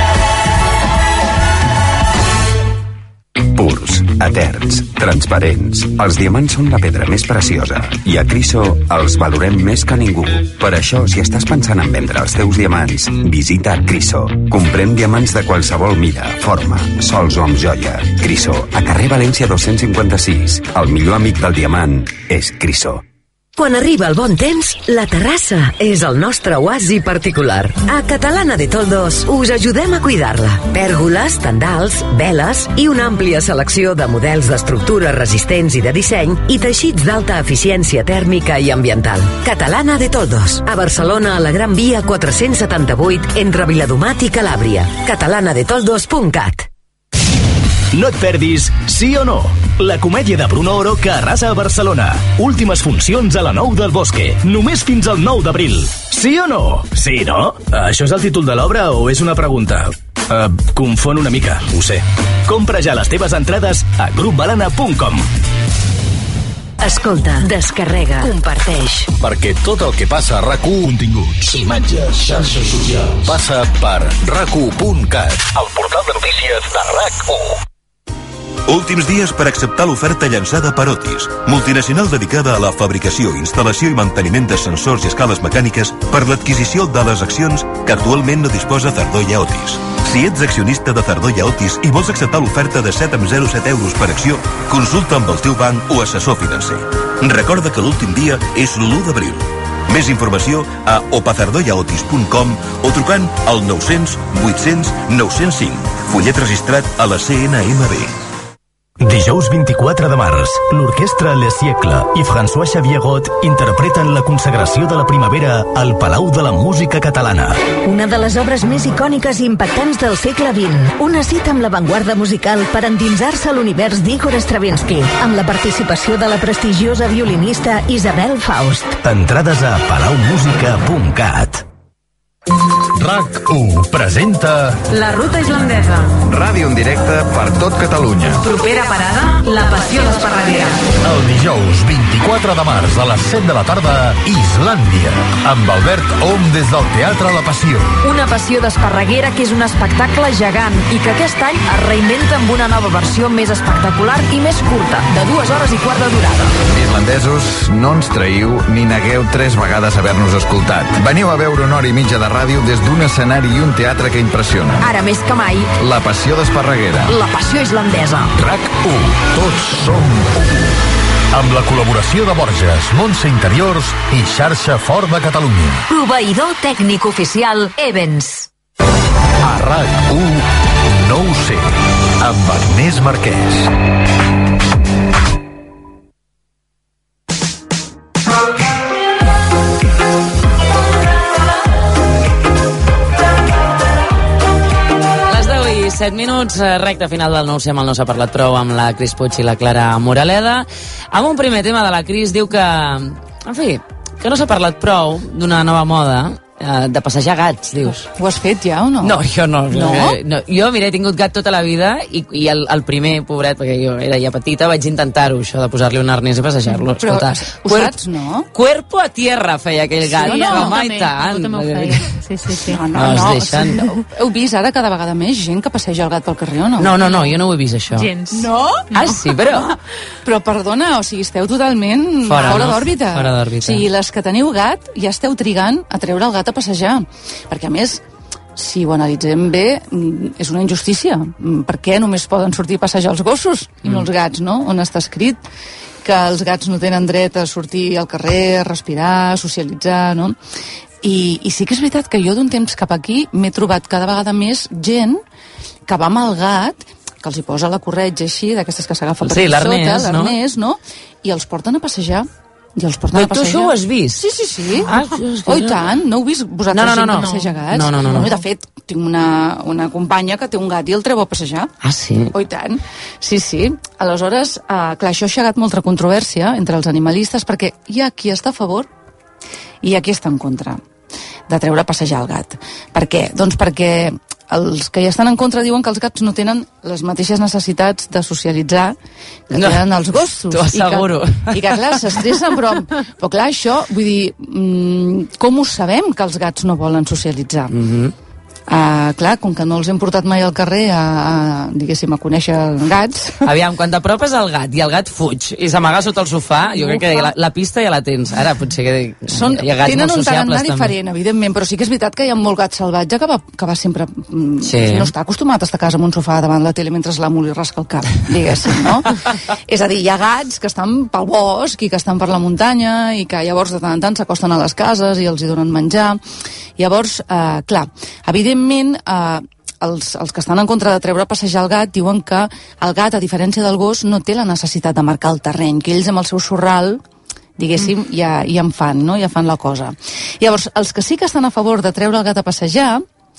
Purs, eterns, transparents. Els diamants són la pedra més preciosa i a Criso els valorem més que ningú. Per això, si estàs pensant en vendre els teus diamants, visita Criso. Comprem diamants de qualsevol mida, forma, sols o amb joia. Criso, a carrer València dos-cents cinquanta-sis. El millor amic del diamant és Criso. Quan arriba el bon temps, la terrassa és el nostre oasi particular. A Catalana de Toldos us ajudem a cuidar-la. Pèrgoles, tendals, veles i una àmplia selecció de models d'estructures resistents i de disseny i teixits d'alta eficiència tèrmica i ambiental. Catalana de Toldos, a Barcelona a la Gran Via quatre-cents setanta-vuit entre Viladomat i Calàbria. catalana de toldos punt cat. No et perdis Sí o No, la comèdia de Bruno Oro que arrasa a Barcelona. Últimes funcions a la Nou del Bosque, només fins al nou d'abril. Sí o no? Sí, no? Això és el títol de l'obra o és una pregunta? Uh, confon una mica, ho sé. Compra ja les teves entrades a grup balana punt com. Escolta, descarrega, comparteix. Perquè tot el que passa a RAC u, continguts, imatges, xarxes socials, passa per rac u punt cat, el portal de notícies de RAC u. Últims dies per acceptar l'oferta llançada per Otis, multinacional dedicada a la fabricació, instal·lació i manteniment de sensors i escales mecàniques per l'adquisició de les accions que actualment no disposa Zardoya Otis. Si ets accionista de Zardoya Otis i vols acceptar l'oferta de set coma zero set euros per acció, consulta amb el teu banc o assessor financer. Recorda que l'últim dia és l'u d'abril. Més informació a opazardoyaotis punt com o trucant al nou-cents vuit-cents nou-cents cinc, fullet registrat a la C N M B. Dijous vint-i-quatre de març, l'orquestra Le Siècle i François Xavier Got interpreten la consagració de la primavera al Palau de la Música Catalana. Una de les obres més icòniques i impactants del segle vint. Una cita amb l'avantguarda musical per endinsar-se a l'univers d'Igor Stravinsky, amb la participació de la prestigiosa violinista Isabel Faust. Entrades a palau música punt cat. RAC u presenta La ruta islandesa. Ràdio en directe per tot Catalunya. Propera parada, La passió d'Esparreguera. el dijous vint-i-quatre de març a les set de la tarda, Islàndia, amb Albert Om des del Teatre La Passió. Una passió d'Esparreguera que és un espectacle gegant i que aquest any es reinventa amb una nova versió més espectacular i més curta, de dues hores i quart de durada. Islandesos, no ens traïu ni negueu tres vegades haver-nos escoltat. Veniu a veure una hora i mitja de ràdio des d'un escenari i un teatre que impressiona. Ara més que mai, La passió d'Esparreguera. La passió islandesa. RAC u, tots som u. Amb la col·laboració de Borges, Montse Interiors i Xarxa Fort de Catalunya. Proveïdor tècnic oficial Evans. A RAC u, no ho sé, amb Agnès Marquès. set minuts, recte final del nou sé amb el No s'ha parlat prou amb la Cris Puig i la Clara Moraleda. Amb un primer tema de la Cris diu que, en fi, que no s'ha parlat prou d'una nova moda eh, de passejar gats, dius. Ho has fet ja o no? No, jo no. No? Eh, no jo, mira, he tingut gat tota la vida i, i el, el primer, pobret, perquè jo era ja petita, vaig intentar-ho, això de posar-li un arnès i passejar-lo. Però Escolta, ho saps, no? Cuerpo a tierra feia aquell gat. Sí, no, home, també, i tant. també ho feia. Sí, sí, sí. No, no, No, es no, deixen. no. Heu vist ara cada vegada més gent que passeja el gat pel carrer o no? No, no, no, jo no ho he vist, això. Gens. No? Ah, sí, però... Però perdona, o sigui, esteu totalment Fora, fora no? d'òrbita. Fora d'òrbita. O sigui, les que teniu gat ja esteu trigant a treure el gat a passejar. Perquè, a més, si ho analitzem bé, mm, és una injustícia. Mm, Per què només poden sortir a passejar els gossos i no els gats, no? On està escrit que els gats no tenen dret a sortir al carrer, a respirar, a socialitzar, no? I, i sí que és veritat que jo d'un temps cap aquí m'he trobat cada vegada més gent que va amb el gat, que els hi posa la corretja així, d'aquestes que s'agafa per Sí, aquí l'arnès, sota, no? l'arnès, no? I els porten a passejar. I els porten Però a tu passejar. això ho has vist? Sí, sí, sí. Ah, és que oh, i no. tant, no heu vist vosaltres No, no, no, gent no. que passeja gats? No, no, no, no. De fet, tinc una, una companya que té un gat i el treu a passejar. Ah, sí? Oh, i tant. Sí, sí. Aleshores, eh, clar, això ha aixecat molta controvèrsia entre els animalistes perquè hi ha qui està a favor i hi ha qui està en contra de treure a passejar el gat. Per què? Doncs perquè els que hi estan en contra diuen que els gats no tenen les mateixes necessitats de socialitzar que No, tenen els gossos. t'ho asseguro. I que, i que clar, s'estressen, però, però clar, això, vull dir, mm, com ho sabem que els gats no volen socialitzar? Mhm. Uh, clar, com que no els hem portat mai al carrer a, a diguéssim, a conèixer gats. Aviam, quan t'apropes al gat i el gat fuig i s'amaga sota el sofà, jo crec que la, la pista ja la tens. Ara potser que Són, hi ha gats tenen molt un tarannà sociables també. diferent, evidentment, però sí que és veritat que hi ha molt gat salvatge que va, que va sempre... Mm, Sí. No està acostumat a estar a casa amb un sofà davant la tele mentre l'amo li rasca el cap, diguéssim, no? És a dir, hi ha gats que estan pel bosc i que estan per la muntanya i que llavors de tant en tant s'acosten a les cases i els hi donen menjar. Llavors, eh, clar, evidentment... Eh, els, els que estan en contra de treure a passejar el gat diuen que el gat, a diferència del gos, no té la necessitat de marcar el terreny, que ells amb el seu sorral diguéssim, ja, ja en fan, no? Ja fan la cosa. Llavors, els que sí que estan a favor de treure el gat a passejar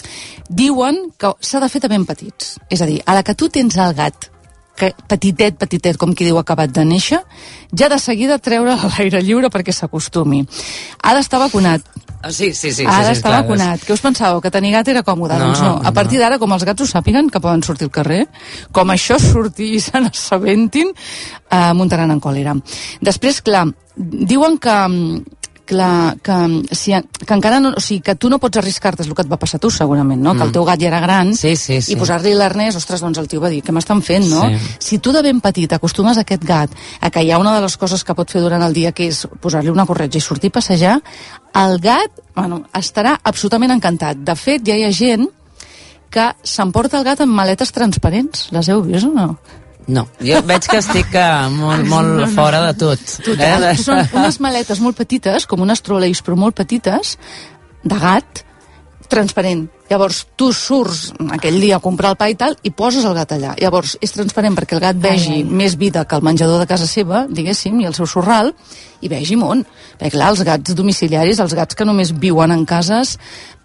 diuen que s'ha de fer de ben petits. És a dir, a la que tu tens el gat que petitet, petitet, com qui diu acabat de néixer, ja de seguida treure a l'aire lliure perquè s'acostumi. Ha d'estar vacunat. Sí, sí, sí. Ara sí, sí, està clar, vacunat. Què us pensàveu? Que tenir gat era còmode? No, doncs no. A partir d'ara, com els gats ho sàpiguen, que poden sortir al carrer, com això surti i se n'assabentin, eh, muntaran en còlera. Després, clar, diuen que... Clar, que, si, que encara no, o sigui, que tu no pots arriscar-te, és el que et va passar a tu segurament, no? Mm. Que el teu gat ja era gran sí, sí, sí. i posar-li l'arnès, ostres, doncs el tio va dir, què m'estan fent, no? Sí. Si tu de ben petit acostumes a aquest gat a que hi ha una de les coses que pot fer durant el dia que és posar-li una corretja i sortir a passejar, el gat, bueno, estarà absolutament encantat. De fet, ja hi ha gent que s'emporta el gat amb maletes transparents. Les heu vist o no? No, jo veig que estic uh, molt, molt fora de tot. Total, Eh? són unes maletes molt petites, com unes troleis, però molt petites, de gat, transparent. Llavors, tu surts aquell dia a comprar el pa i tal, i poses el gat allà. Llavors, és transparent perquè el gat vegi ai, ai. més vida que el menjador de casa seva, diguéssim, i el seu sorral, i vegi món. Perquè, clar, els gats domiciliaris, els gats que només viuen en cases,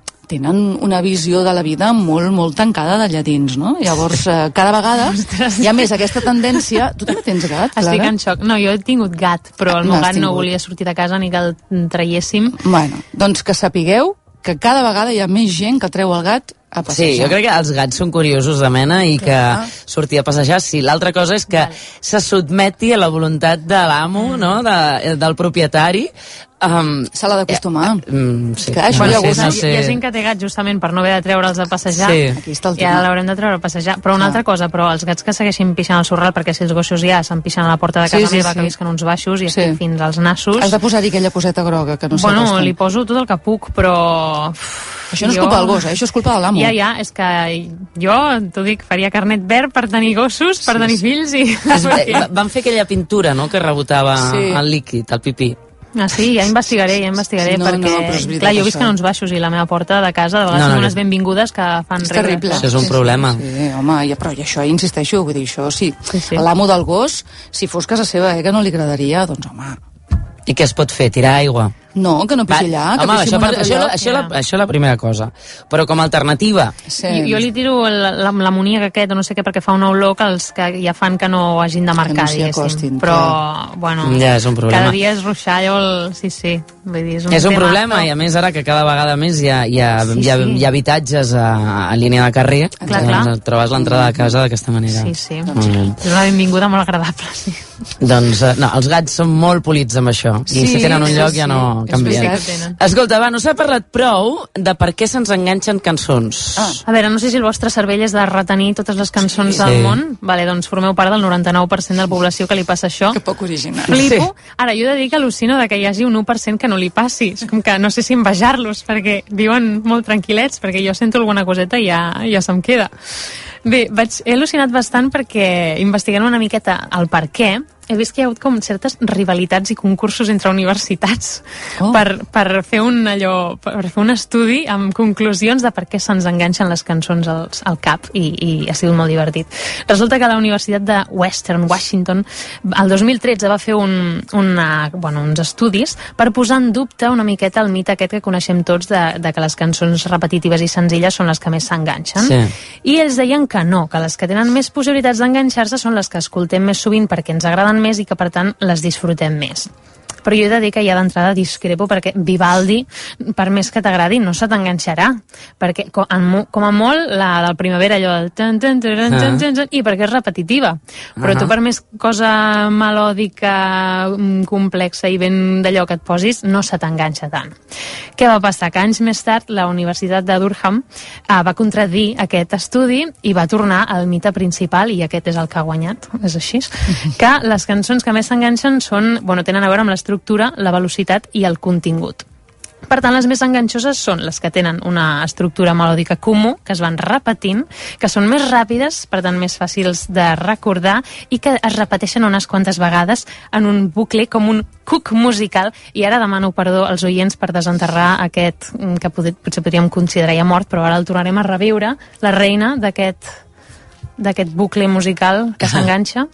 tenen una visió de la vida molt, molt tancada d'allà dins, no? Llavors, eh, cada vegada hi ha més aquesta tendència... Tu també tens gat, Clara? Estic en xoc. No, jo he tingut gat, però el No meu has gat no tingut. volia sortir de casa ni que el traiéssim. Bueno, doncs que sapigueu que cada vegada hi ha més gent que treu el gat a passejar. Sí, jo crec que els gats són curiosos de mena i que sortir a passejar, sí. L'altra cosa és que se sotmeti a la voluntat de l'amo, no?, de, del propietari. Um, Se l'ha d'acostumar. Eh, mm, sí. Que això Bueno, ja sí, ho no sé. Hi ha gent que té gats justament per no haver de treure'ls a passejar. Sí. Aquí està el I ara tema. l'haurem de treure a passejar. Però una Ah. altra cosa, però els gats que segueixin pixant al sorral, perquè si els gossos ja se'n pixen a la porta de casa Sí, sí, meva, sí. que visquen uns baixos i Sí. estic fins als nassos. Has de posar-hi aquella coseta groga que no Bueno, s'acosten. li poso tot el que puc, però... Això no és culpa del gos, eh? Això és culpa de l'amo. Ja, ja, és que jo, t'ho dic, faria carnet verd per tenir gossos, per Sí, tenir sí. fills i... Es, eh, van fer aquella pintura, no?, que rebotava Sí. el líquid, el pipí. Ah, sí, ja investigaré, ja investigaré, No, perquè, no, però és veritat, clar, jo visc això. en uns baixos i la meva porta de casa, de vegades No, no, són unes no. benvingudes que fan És riure. terrible. Això és un Sí, problema. Sí, sí, home, ja, però i això, insisteixo, vull dir, això sí. Sí, sí. L'amo del gos, si fos casa seva, eh, que no li agradaria, doncs home... I què es pot fer? Tirar aigua? No, que no pixi allà, que Home, pixi això, en un per, altre això, lloc. això, la, això la primera cosa. Però com a alternativa... Sí. Jo, jo li tiro l'amoníac aquest o no sé què perquè fa una olor que els que ja fan que no hagin de marcar, no s'hi acostin, diguéssim. Però, bueno, Ja, és un problema. cada dia és ruixar allò... El... Sí, sí. Vull dir, és un, És un tema, problema, però- i a més ara que cada vegada més hi ha, hi ha, Sí, hi ha, sí. hi ha habitatges a, a línia de carrer, Clar, doncs clar. et trobes l'entrada de casa d'aquesta manera. Sí, sí. Molt bé. És una benvinguda molt agradable, sí. Doncs, eh, no, els gats són molt polits amb això, i Sí, si tenen un sí, lloc sí. ja no És canvien. veritat. Sí que tenen. Escolta, va, no s'ha parlat prou de per què se'ns enganxen cançons. Ah. A veure, no sé si el vostre cervell és de retenir totes les cançons Sí. del Sí. món. Vale, doncs formeu part del noranta-nou per cent de la població que li passa això. Que poc original. Flipo. Ara, jo he de dir que al·lucino de que hi hagi un u per cent que no li passi. És com que no sé si envejar-los, perquè viuen molt tranquil·lets, perquè jo sento alguna coseta i ja, ja se'm queda. Bé, vaig, he al·lucinat bastant perquè, investigant una miqueta el per què, he vist que hi ha hagut com certes rivalitats i concursos entre universitats Oh. per, per fer un allò, per fer un estudi amb conclusions de per què se'ns enganxen les cançons al, al cap i, i ha sigut molt divertit. Resulta que la Universitat de Western Washington el dos mil tretze va fer un, una, bueno, uns estudis per posar en dubte una miqueta el mite aquest que coneixem tots de, de que les cançons repetitives i senzilles són les que més s'enganxen. Sí. I ells deien que no, que les que tenen més possibilitats d'enganxar-se són les que escoltem més sovint perquè ens agraden més i que per tant les disfrutem més. Però jo he de dir que ja d'entrada discrepo perquè Vivaldi, per més que t'agradi, no se t'enganxarà. Perquè com, en, com a molt la del Primavera, allò del tan, tan, tan, tan, tan, tan, i perquè és repetitiva. Però Ah. tu per més cosa melòdica, mm, complexa i ben d'allò que et posis, no se t'enganxa tant. Què va passar? Que anys més tard la Universitat de Durham eh, va contradir aquest estudi i va tornar al mite principal, i aquest és el que ha guanyat, és així, que les cançons que més s'enganxen són, bueno, tenen a veure amb l'estructura, la velocitat i el contingut. Per tant, les més enganxoses són les que tenen una estructura melòdica comú, que es van repetint, que són més ràpides, per tant més fàcils de recordar, i que es repeteixen unes quantes vegades en un bucle com un cuc musical. I ara demano perdó als oients per desenterrar aquest, que potser, potser podríem considerar ja mort, però ara el tornarem a reviure, la reina d'aquest d'aquest bucle musical que s'enganxa.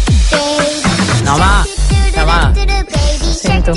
No, home, que va. Sento.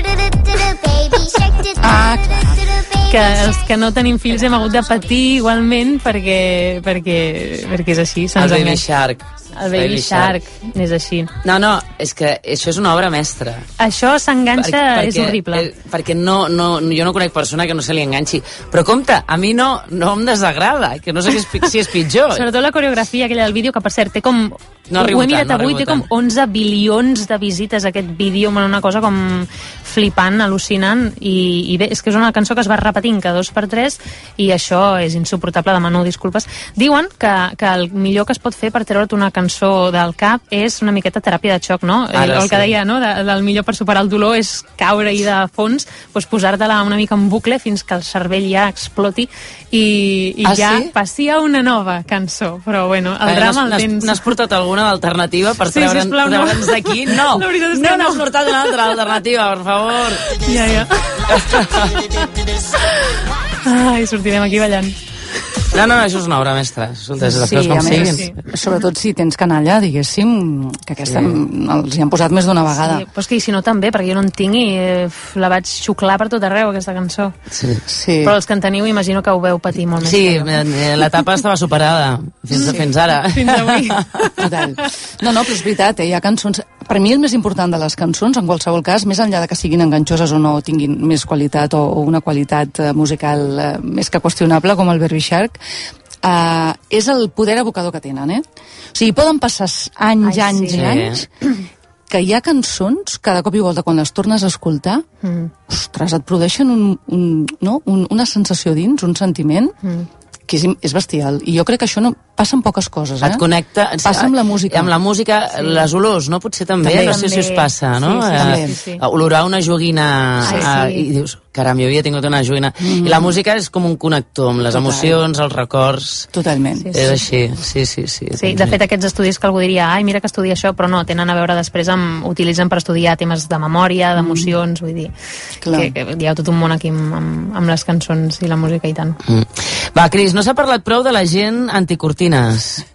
Ah, clar. Que els que no tenim fills hem hagut de patir igualment perquè, perquè, perquè és així, El se'ns Baby enganxa. Shark. El Baby Shark, és així. No, no, és que això és una obra mestra. Això s'enganxa, Perquè- és horrible. eh, Perquè no, no, jo no conec persona que no se li enganxi. Però compte, a mi no, no em desagrada, que no sé si és, pi- si és pitjor. Sobretot la coreografia aquella del vídeo, que per cert té com... No ho arribo he mirat tant, no avui, arribo té com tant. onze bilions de visites aquest vídeo, una cosa com flipant, al·lucinant, i, i bé, és que és una cançó que es va repetint cada dos per tres, i això és insuportable, demano disculpes. Diuen que, que el millor que es pot fer per treure't una cançó del cap és una miqueta teràpia de xoc, no? Ara el, el que sí. deia, no? De, del millor per superar el dolor és caure-hi de fons, doncs posar-te-la una mica en bucle fins que el cervell ja exploti i, i Ah, ja sí? passi a una nova cançó. Però bueno, el Eh, drama n'has- el tens... N'has portat alguna d'alternativa per Sí, treure'n- sisplau, no. treure'ns d'aquí? No, La veritat és no que no. n'has portat una altra alternativa, per favor. Ja, ja. Ai, sortirem aquí ballant. No, no, això és una obra mestra. Escolta, les Sí, coses com a més, siguin. sobretot si tens canalla, diguéssim, que aquesta Sí. sí. els hi han posat més d'una vegada. Sí, però és que si no també, perquè jo no en tinc i eh, la vaig xuclar per tot arreu, aquesta cançó. Sí. Sí. Però els que en teniu imagino que ho veu patir molt més. Sí, que jo. eh, l'etapa estava superada fins, Sí. fins ara. Fins avui. Total. No, no, però és veritat, eh? Hi ha cançons... Per mi el més important de les cançons, en qualsevol cas, més enllà de que siguin enganxoses o no tinguin més qualitat o, o una qualitat eh, musical eh, més que qüestionable, com el Baby Shark, eh, és el poder evocador que tenen, eh? O sigui, poden passar anys, Ai, anys sí. i anys que hi ha cançons, cada cop i volta, quan les tornes a escoltar, Mm. ostres, et produeixen un, un, no? un, una sensació dins, un sentiment, Mm. que és, és bestial. I jo crec que això no passa en poques coses, eh? Et connecta... Passa amb la música. Amb la música, sí. Les olors, no? Potser també, També. no sé si us passa, no? Sí, sí, Eh, sí, sí, sí. Olorar una joguina Sí, eh, sí. i dius, caram, jo havia tingut una joguina. Mm. I la música és com un connector amb les Total. emocions, els records... Totalment. Sí, És així, sí, sí, sí. Sí, de fet, aquests estudis que algú diria, ai, mira que estudia això, però no, tenen a veure després amb... Utilitzen per estudiar temes de memòria, d'emocions, vull dir... Clar. Que, que hi ha tot un món aquí amb, amb, amb les cançons i la música i tant. Mm. Va, Cris, no s'ha parlat prou de la gent anticortines.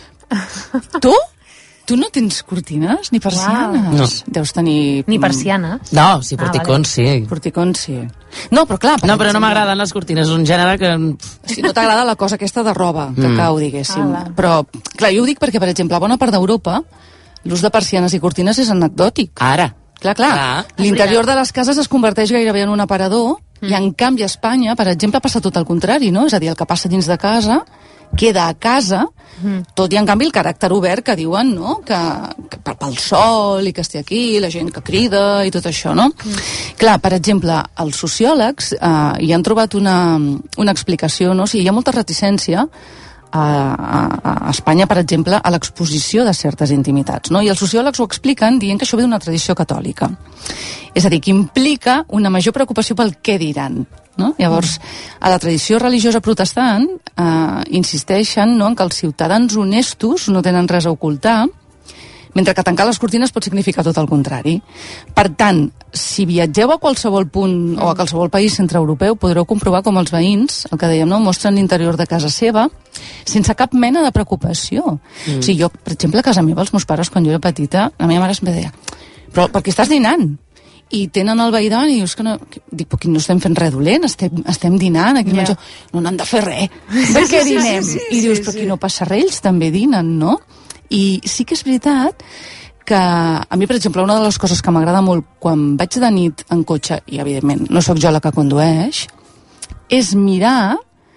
Tu? Tu no tens cortines ni persianes? No. Deus tenir... Ni persianes. No, sí, Ah, porticons, sí. Porticons, sí. No, però clar... per No, però no exemple, m'agraden les cortines, és un gènere que... Si no t'agrada la cosa aquesta de roba, que Mm. cau, diguéssim. Ala. Però, clar, jo ho dic perquè, per exemple, a bona part d'Europa, l'ús de persianes i cortines és anecdòtic. Ara. Clar, clar. Clar. L'interior de les cases es converteix gairebé en un aparador i, en canvi, a Espanya, per exemple, passa tot el contrari, no? És a dir, el que passa dins de casa queda a casa, tot i, en canvi, el caràcter obert que diuen, no?, que, que pel, pel sol i que estigui aquí, la gent que crida i tot això, no? Clar, per exemple, els sociòlegs eh, hi han trobat una, una explicació, no? O sigui, hi ha molta reticència a, a, a Espanya, per exemple, a l'exposició de certes intimitats, no? I els sociòlegs ho expliquen dient que això ve d'una tradició catòlica. És a dir, que implica una major preocupació pel què diran, no? Llavors, a la tradició religiosa protestant eh, insisteixen, no?, en que els ciutadans honestos no tenen res a ocultar, mentre que tancar les cortines pot significar tot el contrari. Per tant, si viatgeu a qualsevol punt o a qualsevol país centreeuropeu, podreu comprovar com els veïns, el que dèiem, no?, mostren l'interior de casa seva sense cap mena de preocupació. Mm. O sigui, jo, per exemple, a casa meva, els meus pares, quan jo era petita, la meva mare em deia, però per què estàs dinant? I tenen el veí davant i dius que no... Dic, però aquí no estem fent res dolent, estem, estem dinant, aquí yeah. no n'han de fer res. Per què dinem? Sí, sí, sí, I dius, sí, però sí. aquí no passa res, ells també dinen, no? I sí que és veritat que a mi, per exemple, una de les coses que m'agrada molt quan vaig de nit en cotxe, i evidentment no sóc jo la que condueix, és mirar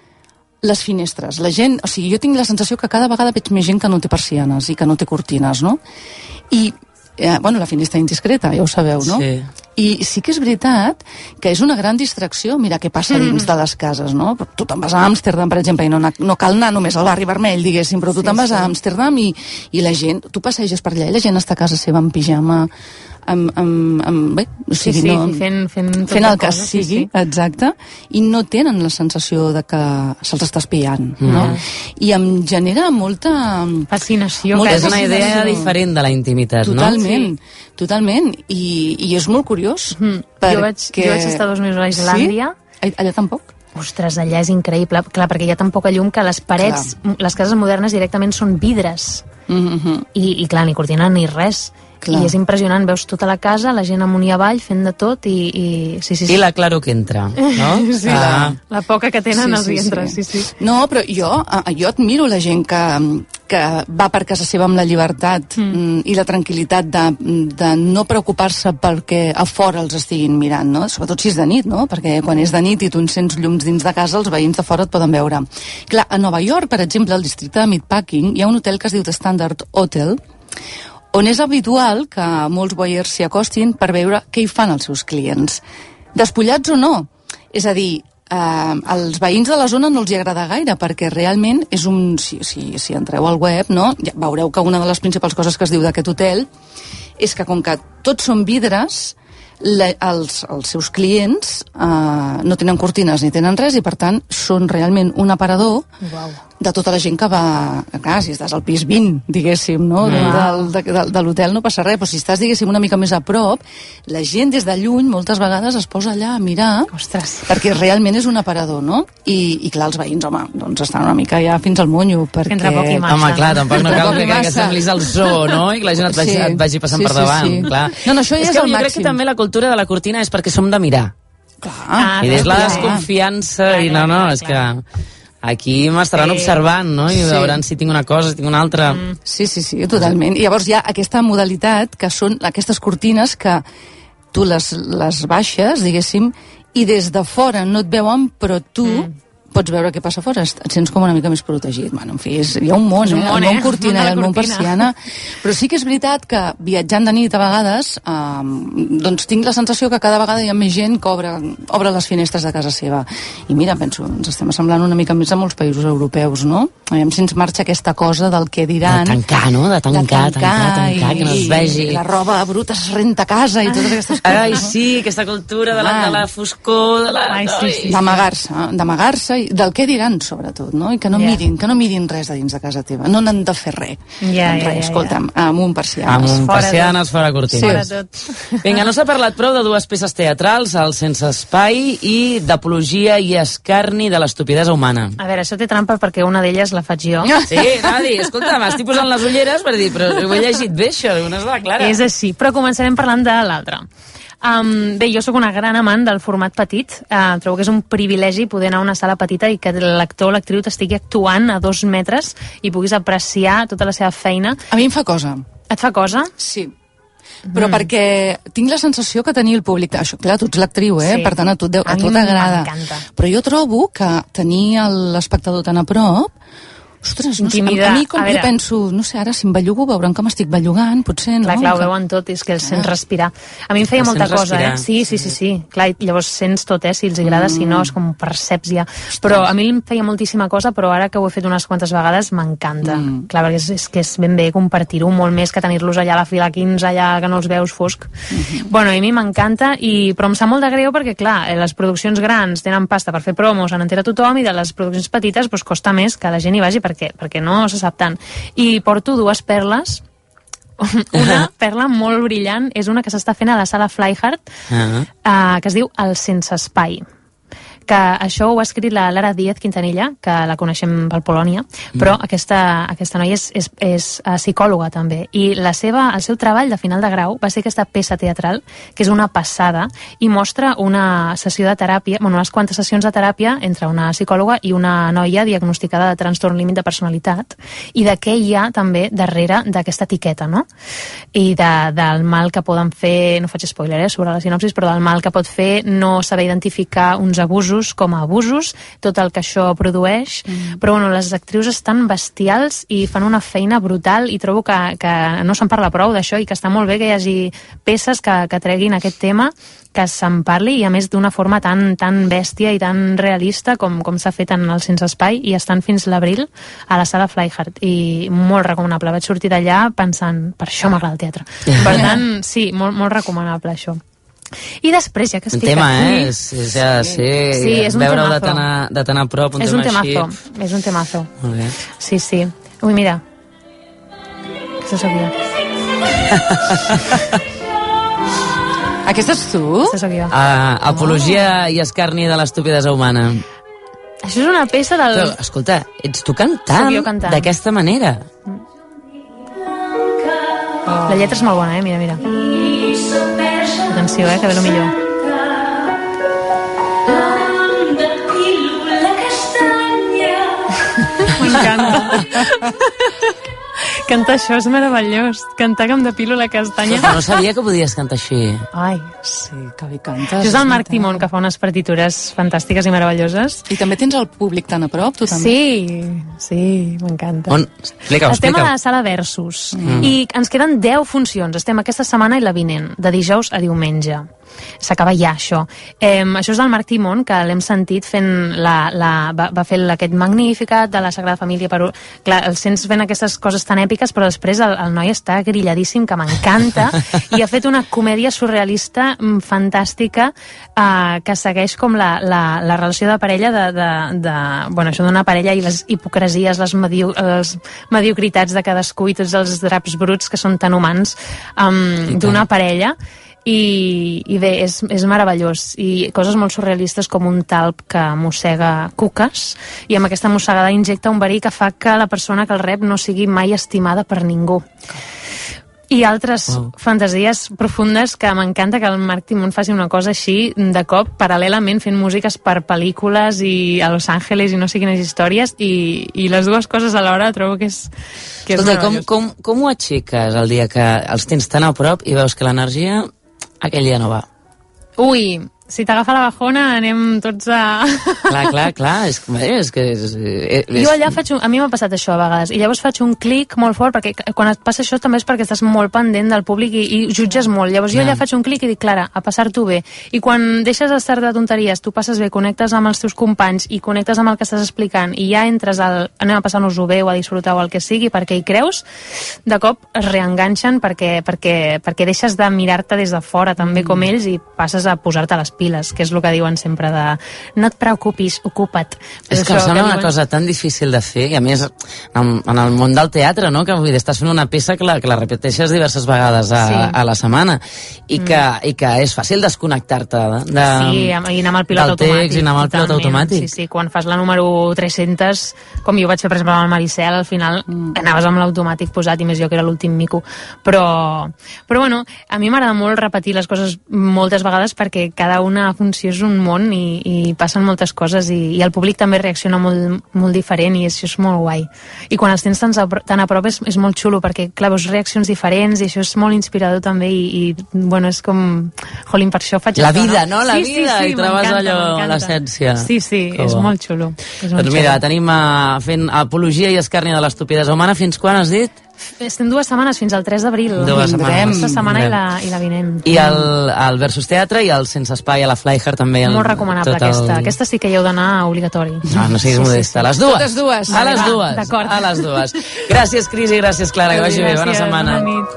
les finestres. La gent, o sigui, jo tinc la sensació que cada vegada veig més gent que no té persianes i que no té cortines, no? I, eh, bueno, la finestra indiscreta, ja ho sabeu, no? Sí. I sí que és veritat que és una gran distracció mirar què passa dins de les cases, no? Tu te'n vas a Amsterdam, per exemple, i no, no cal anar només al barri vermell, diguéssim, però tu Sí, te'n vas sí. a Amsterdam i, i la gent, tu passeges per allà i la gent està a casa seva en pijama, amb, amb, amb bé, o Sí, sigui, sí, no, fent, fent, tota fent el que cosa, sigui, sí, sí. exacte, i no tenen la sensació de que se'ls està espiant, Mm. no? I em genera molta... Fascinació. Molta És una idea fascinació. diferent de la intimitat, Totalment, no? totalment, i, i és molt curiós, Mm. Jo, vaig, jo vaig estar dos mesos a Islàndia. Sí? Allà tampoc? Ostres, allà és increïble. Clar, perquè hi ha tan poca llum que les parets, les cases modernes directament són vidres. Mm-hmm. I, i clar, ni cortina ni res. Clar. I és impressionant, veus tota la casa, la gent amunt i avall fent de tot i... I, sí, sí, sí. I la claror que entra, no? Sí, ah. la, la poca que tenen sí, els sí, entra, sí. sí, sí. No, però jo, jo admiro la gent que, que va per casa seva amb la llibertat mm. i la tranquil·litat de, de no preocupar-se perquè a fora els estiguin mirant, no? Sobretot si és de nit, no? Perquè quan és de nit i tu encens llums dins de casa, els veïns de fora et poden veure. Clar, a Nova York, per exemple, al districte de Meatpacking, hi ha un hotel que es diu The Standard Hotel, on és habitual que molts voyeurs s'hi acostin per veure què hi fan els seus clients. Despullats o no. És a dir, eh, als veïns de la zona no els hi agrada gaire, perquè realment és un... Si, si, si entreu al web, no? Ja veureu que una de les principals coses que es diu d'aquest hotel és que com que tots són vidres, la, els, els seus clients eh, no tenen cortines ni tenen res i per tant són realment un aparador wow. de tota la gent que va... Clar, si estàs al pis vint, diguéssim, no? Mm. Del, de, de, de l'hotel no passa res, però si estàs, diguéssim, una mica més a prop, la gent des de lluny moltes vegades es posa allà a mirar, ostres, perquè realment és un aparador, no? I, i clar, els veïns, home, doncs estan una mica ja fins al monyo, perquè... Entre poc i massa. Home, clar, tampoc no cal que, que semblis el zoo, no? I que la gent et vagi, sí. et vagi passant sí, per davant, sí, sí. clar. No, no, això ja és, és que el jo màxim. crec que també la cultura de la cortina és perquè som de mirar. Clar. Ah, I des la desconfiança, clar, i no, no, clar, és clar. que... Aquí m'estaran sí. observant, no? I sí. veuran si tinc una cosa, si tinc una altra. Mm. Sí, sí, sí, totalment. I llavors hi ha aquesta modalitat, que són aquestes cortines que tu les, les baixes, diguéssim, i des de fora no et veuen, però tu mm. pots veure què passa fora, et sents com una mica més protegit. Bueno, en fi, és, hi ha un món, un eh? món, el món eh? cortina i el món persiana. Però sí que és veritat que viatjant de nit a vegades, eh, doncs tinc la sensació que cada vegada hi ha més gent que obre, obre les finestres de casa seva. I mira, penso, ens estem semblant una mica més a molts països europeus, no? Aviam si ens marxa aquesta cosa del que diran. De tancar, no? De tancar, de tancar, tancar, tancar i, que no es vegi. I la roba bruta es renta a casa i totes aquestes coses. Ai, sí, aquesta cultura de la, de la foscor, de la... Ai, sí, sí. D'amagar-se, d'amagar-se i del que diran, sobretot, no? I que no yeah. mirin, que no mirin res de dins de casa teva. No n'han de fer res. Yeah, res, yeah, escolta'm, yeah. amunt persianes. Amunt persianes, fora cortines. Sí. Vinga, no s'ha parlat prou de dues peces teatrals, el Sense Espai i d'Apologia i Escarni de l'estupidesa humana. A veure, això té trampa perquè una d'elles la faig jo. Sí, anava a dir, escolta, m'estic posant les ulleres per dir, però ho he llegit bé, això, no és la Clara. És així, però començarem parlant de l'altra. Um, bé, jo sóc una gran amant del format petit. Uh, trobo que és un privilegi poder anar a una sala petita i que l'actor o l'actriu t'estigui actuant a dos metres i puguis apreciar tota la seva feina. A mi em fa cosa. Et fa cosa? Sí. Però mm. perquè tinc la sensació que tenir el públic... Això, clar, tu ets l'actriu, eh? Sí. Per tant, a tu, a tu t'agrada. Però jo trobo que tenir l'espectador tan a prop... Ostres, no sé, a mi com jo penso, no sé, ara si em bellugo veuran que m'estic bellugant, potser, no? Clar, clar, ho veuen tot, és que els sents respirar. A mi em feia molta cosa, eh? Sí, sí, sí, sí. Clar, i llavors sents tot, eh? Si els agrada, si no, és com perceps ja. Però a mi em feia moltíssima cosa, però ara que ho he fet unes quantes vegades, m'encanta. Mm. Clar, perquè és, és que és ben bé compartir-ho molt més que tenir-los allà a la fila quinze, allà que no els veus fosc. Mm-hmm. Bueno, a mi m'encanta, i però em sap molt de greu perquè, clar, les produccions grans tenen pasta per fer promos, en entera tothom, i de les produccions petites doncs, costa més que la gent hi vagi perquè, perquè no se sap tant. I porto dues perles. Una perla molt brillant és una que s'està fent a la sala Flyhard, uh-huh. uh, que es diu El Sense Espai, que això ho ha escrit la Lara Díaz Quintanilla, que la coneixem pel Polònia, però mm. aquesta, aquesta noia és, és, és uh, psicòloga també, i la seva, el seu treball de final de grau va ser aquesta peça teatral, que és una passada, i mostra una sessió de teràpia, bueno, unes quantes sessions de teràpia entre una psicòloga i una noia diagnosticada de trastorn límit de personalitat, i de què hi ha també darrere d'aquesta etiqueta, no? I de, del mal que poden fer, no faig spoiler, eh, sobre la sinopsis, però del mal que pot fer no saber identificar uns abusos com a abusos, tot el que això produeix, mm. però bueno, les actrius estan bestials i fan una feina brutal, i trobo que, que no se'n parla prou d'això, i que està molt bé que hi hagi peces que, que treguin aquest tema, que se'n parli, i a més d'una forma tan, tan bèstia i tan realista com, com s'ha fet en el Sense Espai, i estan fins l'abril a la sala Flyhard, i molt recomanable. Vaig sortir d'allà pensant, per això m'agrada el teatre. Per tant, sí, molt, molt recomanable això. I després, ja que estic tema, aquí... Eh? És, és, ja, sí, sí, és un veure-ho de, temazo. de tan a prop, un és tema un temazo, així. És un temazo. Molt bé. Sí, sí. Ui, mira. Aquesta sóc jo. Aquesta és tu? Aquesta sóc jo. Uh, Apologia oh. i Escarni de l'estupidesa humana. Això és una peça del... Però, escolta, ets tu cantant d'aquesta manera. La lletra és molt bona, eh? Mira, mira. Atenció, eh? Que ve el millor. M'encanta. Cantar això és meravellós. Cantar com de pilo la castanya. No sabia que podies cantar així. Ai, sí, que bé cantes. Això és el Marc Timón, que fa unes partitures fantàstiques i meravelloses. I també tens el públic tan a prop, tu també? Sí, sí, m'encanta. On? Explica-ho, Estem explica-ho. a la sala Versus Mm. i ens queden deu funcions. Estem aquesta setmana i la vinent, de dijous a diumenge. S'acaba ja, això. Eh, això és del Marc Timón, que l'hem sentit fent la, la, va, va fer aquest Magnificat de la Sagrada Família. Per, clar, el sents fent aquestes coses tan èpiques, però després el, el noi està grilladíssim, que m'encanta, i ha fet una comèdia surrealista mm, fantàstica eh, que segueix com la, la, la relació de parella de, de, de, bueno, això d'una parella i les hipocresies, les, medio, les mediocritats de cadascú i tots els draps bruts que són tan humans um, d'una parella. I, i bé, és, és meravellós, i coses molt surrealistes com un talp que mossega cuques i amb aquesta mossegada injecta un verí que fa que la persona que el rep no sigui mai estimada per ningú. I altres wow. fantasies profundes que m'encanta que el Marc Timón faci una cosa així de cop, paral·lelament fent músiques per pel·lícules i a Los Angeles i no sé quines històries, i, i les dues coses alhora trobo que és, que és Escolta, com, meravellós. com, com ho aixeques el dia que els tens tan a prop i veus que l'energia aquell dia no va? Ui, si t'agafa la bajona anem tots a... Clar, clar, clar, és, és que... És, és... Jo allà faig un... A mi m'ha passat això a vegades, i llavors faig un clic molt fort, perquè quan et passa això també és perquè estàs molt pendent del públic i, i jutges molt. Llavors jo allà faig un clic i dic, Clara, a passar-t'ho bé. I quan deixes d'estar de tonteries, tu passes bé, connectes amb els teus companys i connectes amb el que estàs explicant i ja entres al... anem a passar-nos-ho bé o a disfrutar o el que sigui, perquè hi creus, de cop es reenganxen perquè, perquè, perquè deixes de mirar-te des de fora també mm. com ells i passes a posar-te les piles, que és el que diuen sempre de no et preocupis, ocupa't. És que em sembla una cosa tan difícil de fer, i a més en, en el món del teatre, no? Que vull dir, estàs fent una peça que la, que la repeteixes diverses vegades a, Sí. a la setmana i que, mm. i que és fàcil desconnectar-te de, de, Sí, i anar amb el pilot del text automàtic. i anar amb el pilot totalment. automàtic. Sí, sí, quan fas la número tres-centes, com jo vaig fer, per exemple, amb el Maricel, al final mm. anaves amb l'automàtic posat, i més jo que era l'últim mico. Però, però bueno, a mi m'agrada molt repetir les coses moltes vegades perquè cada una funció és un món i, i passen moltes coses i, i el públic també reacciona molt, molt diferent i això és molt guai. I quan els tens tan a, tan a prop és, és molt xulo perquè, clar, veus reaccions diferents i això és molt inspirador també i, i bueno, és com... Jolín, per això faig La això, vida, no? La sí, vida, sí, sí, i trobes m'encanta, allò, m'encanta. l'essència. Sí, sí, Que és bo. molt xulo. És molt Doncs mira, xulo. tenim uh, fent apologia i escàrnia de l'estupidesa humana. Fins quan has dit? Estem dues setmanes, fins al tres d'abril. Dues setmanes. Aquesta setmana i Vindrem. la, i la vinent. I el, el Versus Teatre i el Sense Espai a la Flyhard també. El, Molt recomanable tot el... aquesta. Aquesta sí que hi heu d'anar obligatori. No, no siguis Sí, sí, modesta. sí. A les dues. Totes dues. A les Va, dues. d'acord. A les dues. Gràcies, Cris, i gràcies, Clara. Que vagi bé. Bona Gràcies, setmana. bona nit.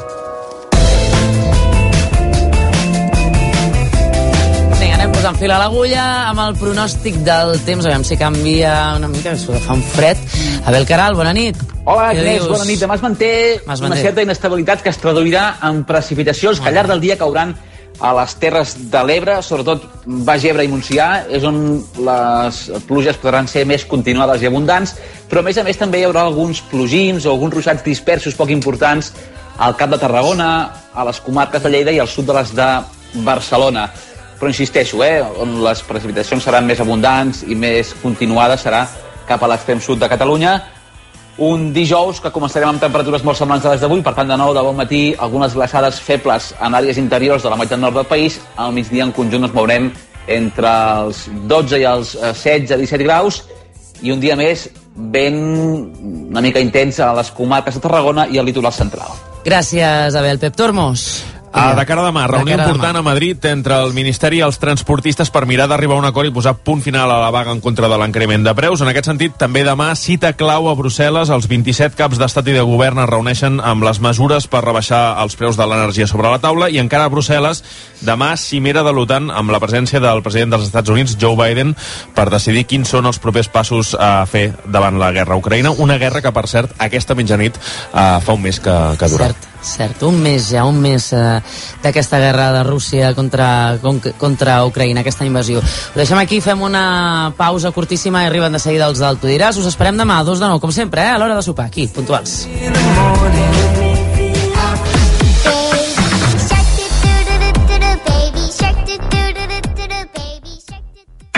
Vinga, anem posant fil a l'agulla amb el pronòstic del temps. Aviam si canvia una mica, que fa un fred. Abel Caral, bona nit. Hola, Què Agnès, dius? bona nit. Demà es manté Es una manté. certa inestabilitat que es traduirà en precipitacions que al llarg del dia cauran a les terres de l'Ebre, sobretot Baix Ebre i Montsià, és on les pluges podran ser més continuades i abundants, però a més a més també hi haurà alguns plogins o alguns ruixats dispersos poc importants al Cap de Tarragona, a les comarques de Lleida i al sud de les de Barcelona. Però insisteixo, eh, on les precipitacions seran més abundants i més continuades serà cap a l'extrem sud de Catalunya. Un dijous que començarem amb temperatures molt semblants a les d'avui, per tant, de nou, de bon matí, algunes glaçades febles en àrees interiors de la meitat nord del país. Al migdia, en conjunt, ens mourem entre els dotze i els setze a disset graus, i un dia més vent una mica intens a les comarques de Tarragona i al litoral central. Gràcies, Abel. Pep Tormos. Ah, de cara a demà, reunió cara a important demà. a Madrid entre el Ministeri i els transportistes per mirar d'arribar a un acord i posar punt final a la vaga en contra de l'increment de preus. En aquest sentit, també demà cita clau a Brussel·les. Els vint-i-set caps d'estat i de govern es reuneixen amb les mesures per rebaixar els preus de l'energia sobre la taula, i encara a Brussel·les, demà cimera de l'OTAN amb la presència del president dels Estats Units, Joe Biden, per decidir quins són els propers passos a fer davant la guerra a Ucraïna. Una guerra que, per cert, aquesta mitjanit eh, fa un mes que, que dura. Cert, cert. Un mes ja, un mes eh, d'aquesta guerra de Rússia contra, con, contra Ucraïna, aquesta invasió. Ho deixem aquí, fem una pausa curtíssima i arriben de seguida els del Tu diràs. Us esperem demà a dos de nou, com sempre, eh, a l'hora de sopar, aquí, puntuals.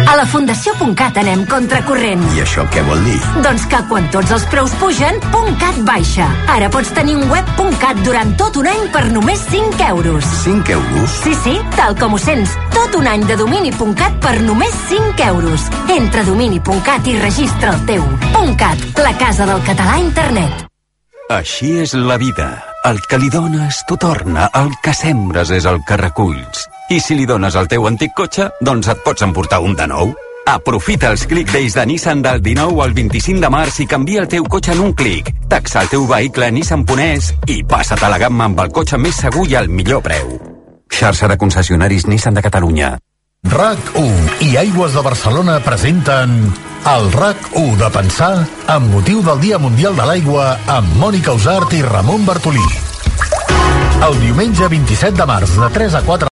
A la Fundació.cat anem contracorrent. I això què vol dir? Doncs que quan tots els preus pugen, .cat baixa. Ara pots tenir un web .cat durant tot un any per només cinc euros. cinc euros? Sí, sí, tal com ho sents. Tot un any de domini.cat per només cinc euros. Entra a domini.cat i registra el teu. .cat, la casa del català a internet. Així és la vida. El que li dones, t'ho torna. El que sembres és el que reculls. I si li dones el teu antic cotxe, doncs et pots emportar un de nou. Aprofita els Click Days de Nissan del dinou al vint-i-cinc de març i canvia el teu cotxe en un clic. Taxa el teu vehicle a Nissan Ponès i passa't a la gamma amb el cotxe més segur i al millor preu. Xarxa de concessionaris Nissan de Catalunya. RAC u i Aigües de Barcelona presenten el RAC u de pensar amb motiu del Dia Mundial de l'Aigua amb Mònica Usart i Ramon Bartolí. El diumenge vint-i-set de març de tres a quatre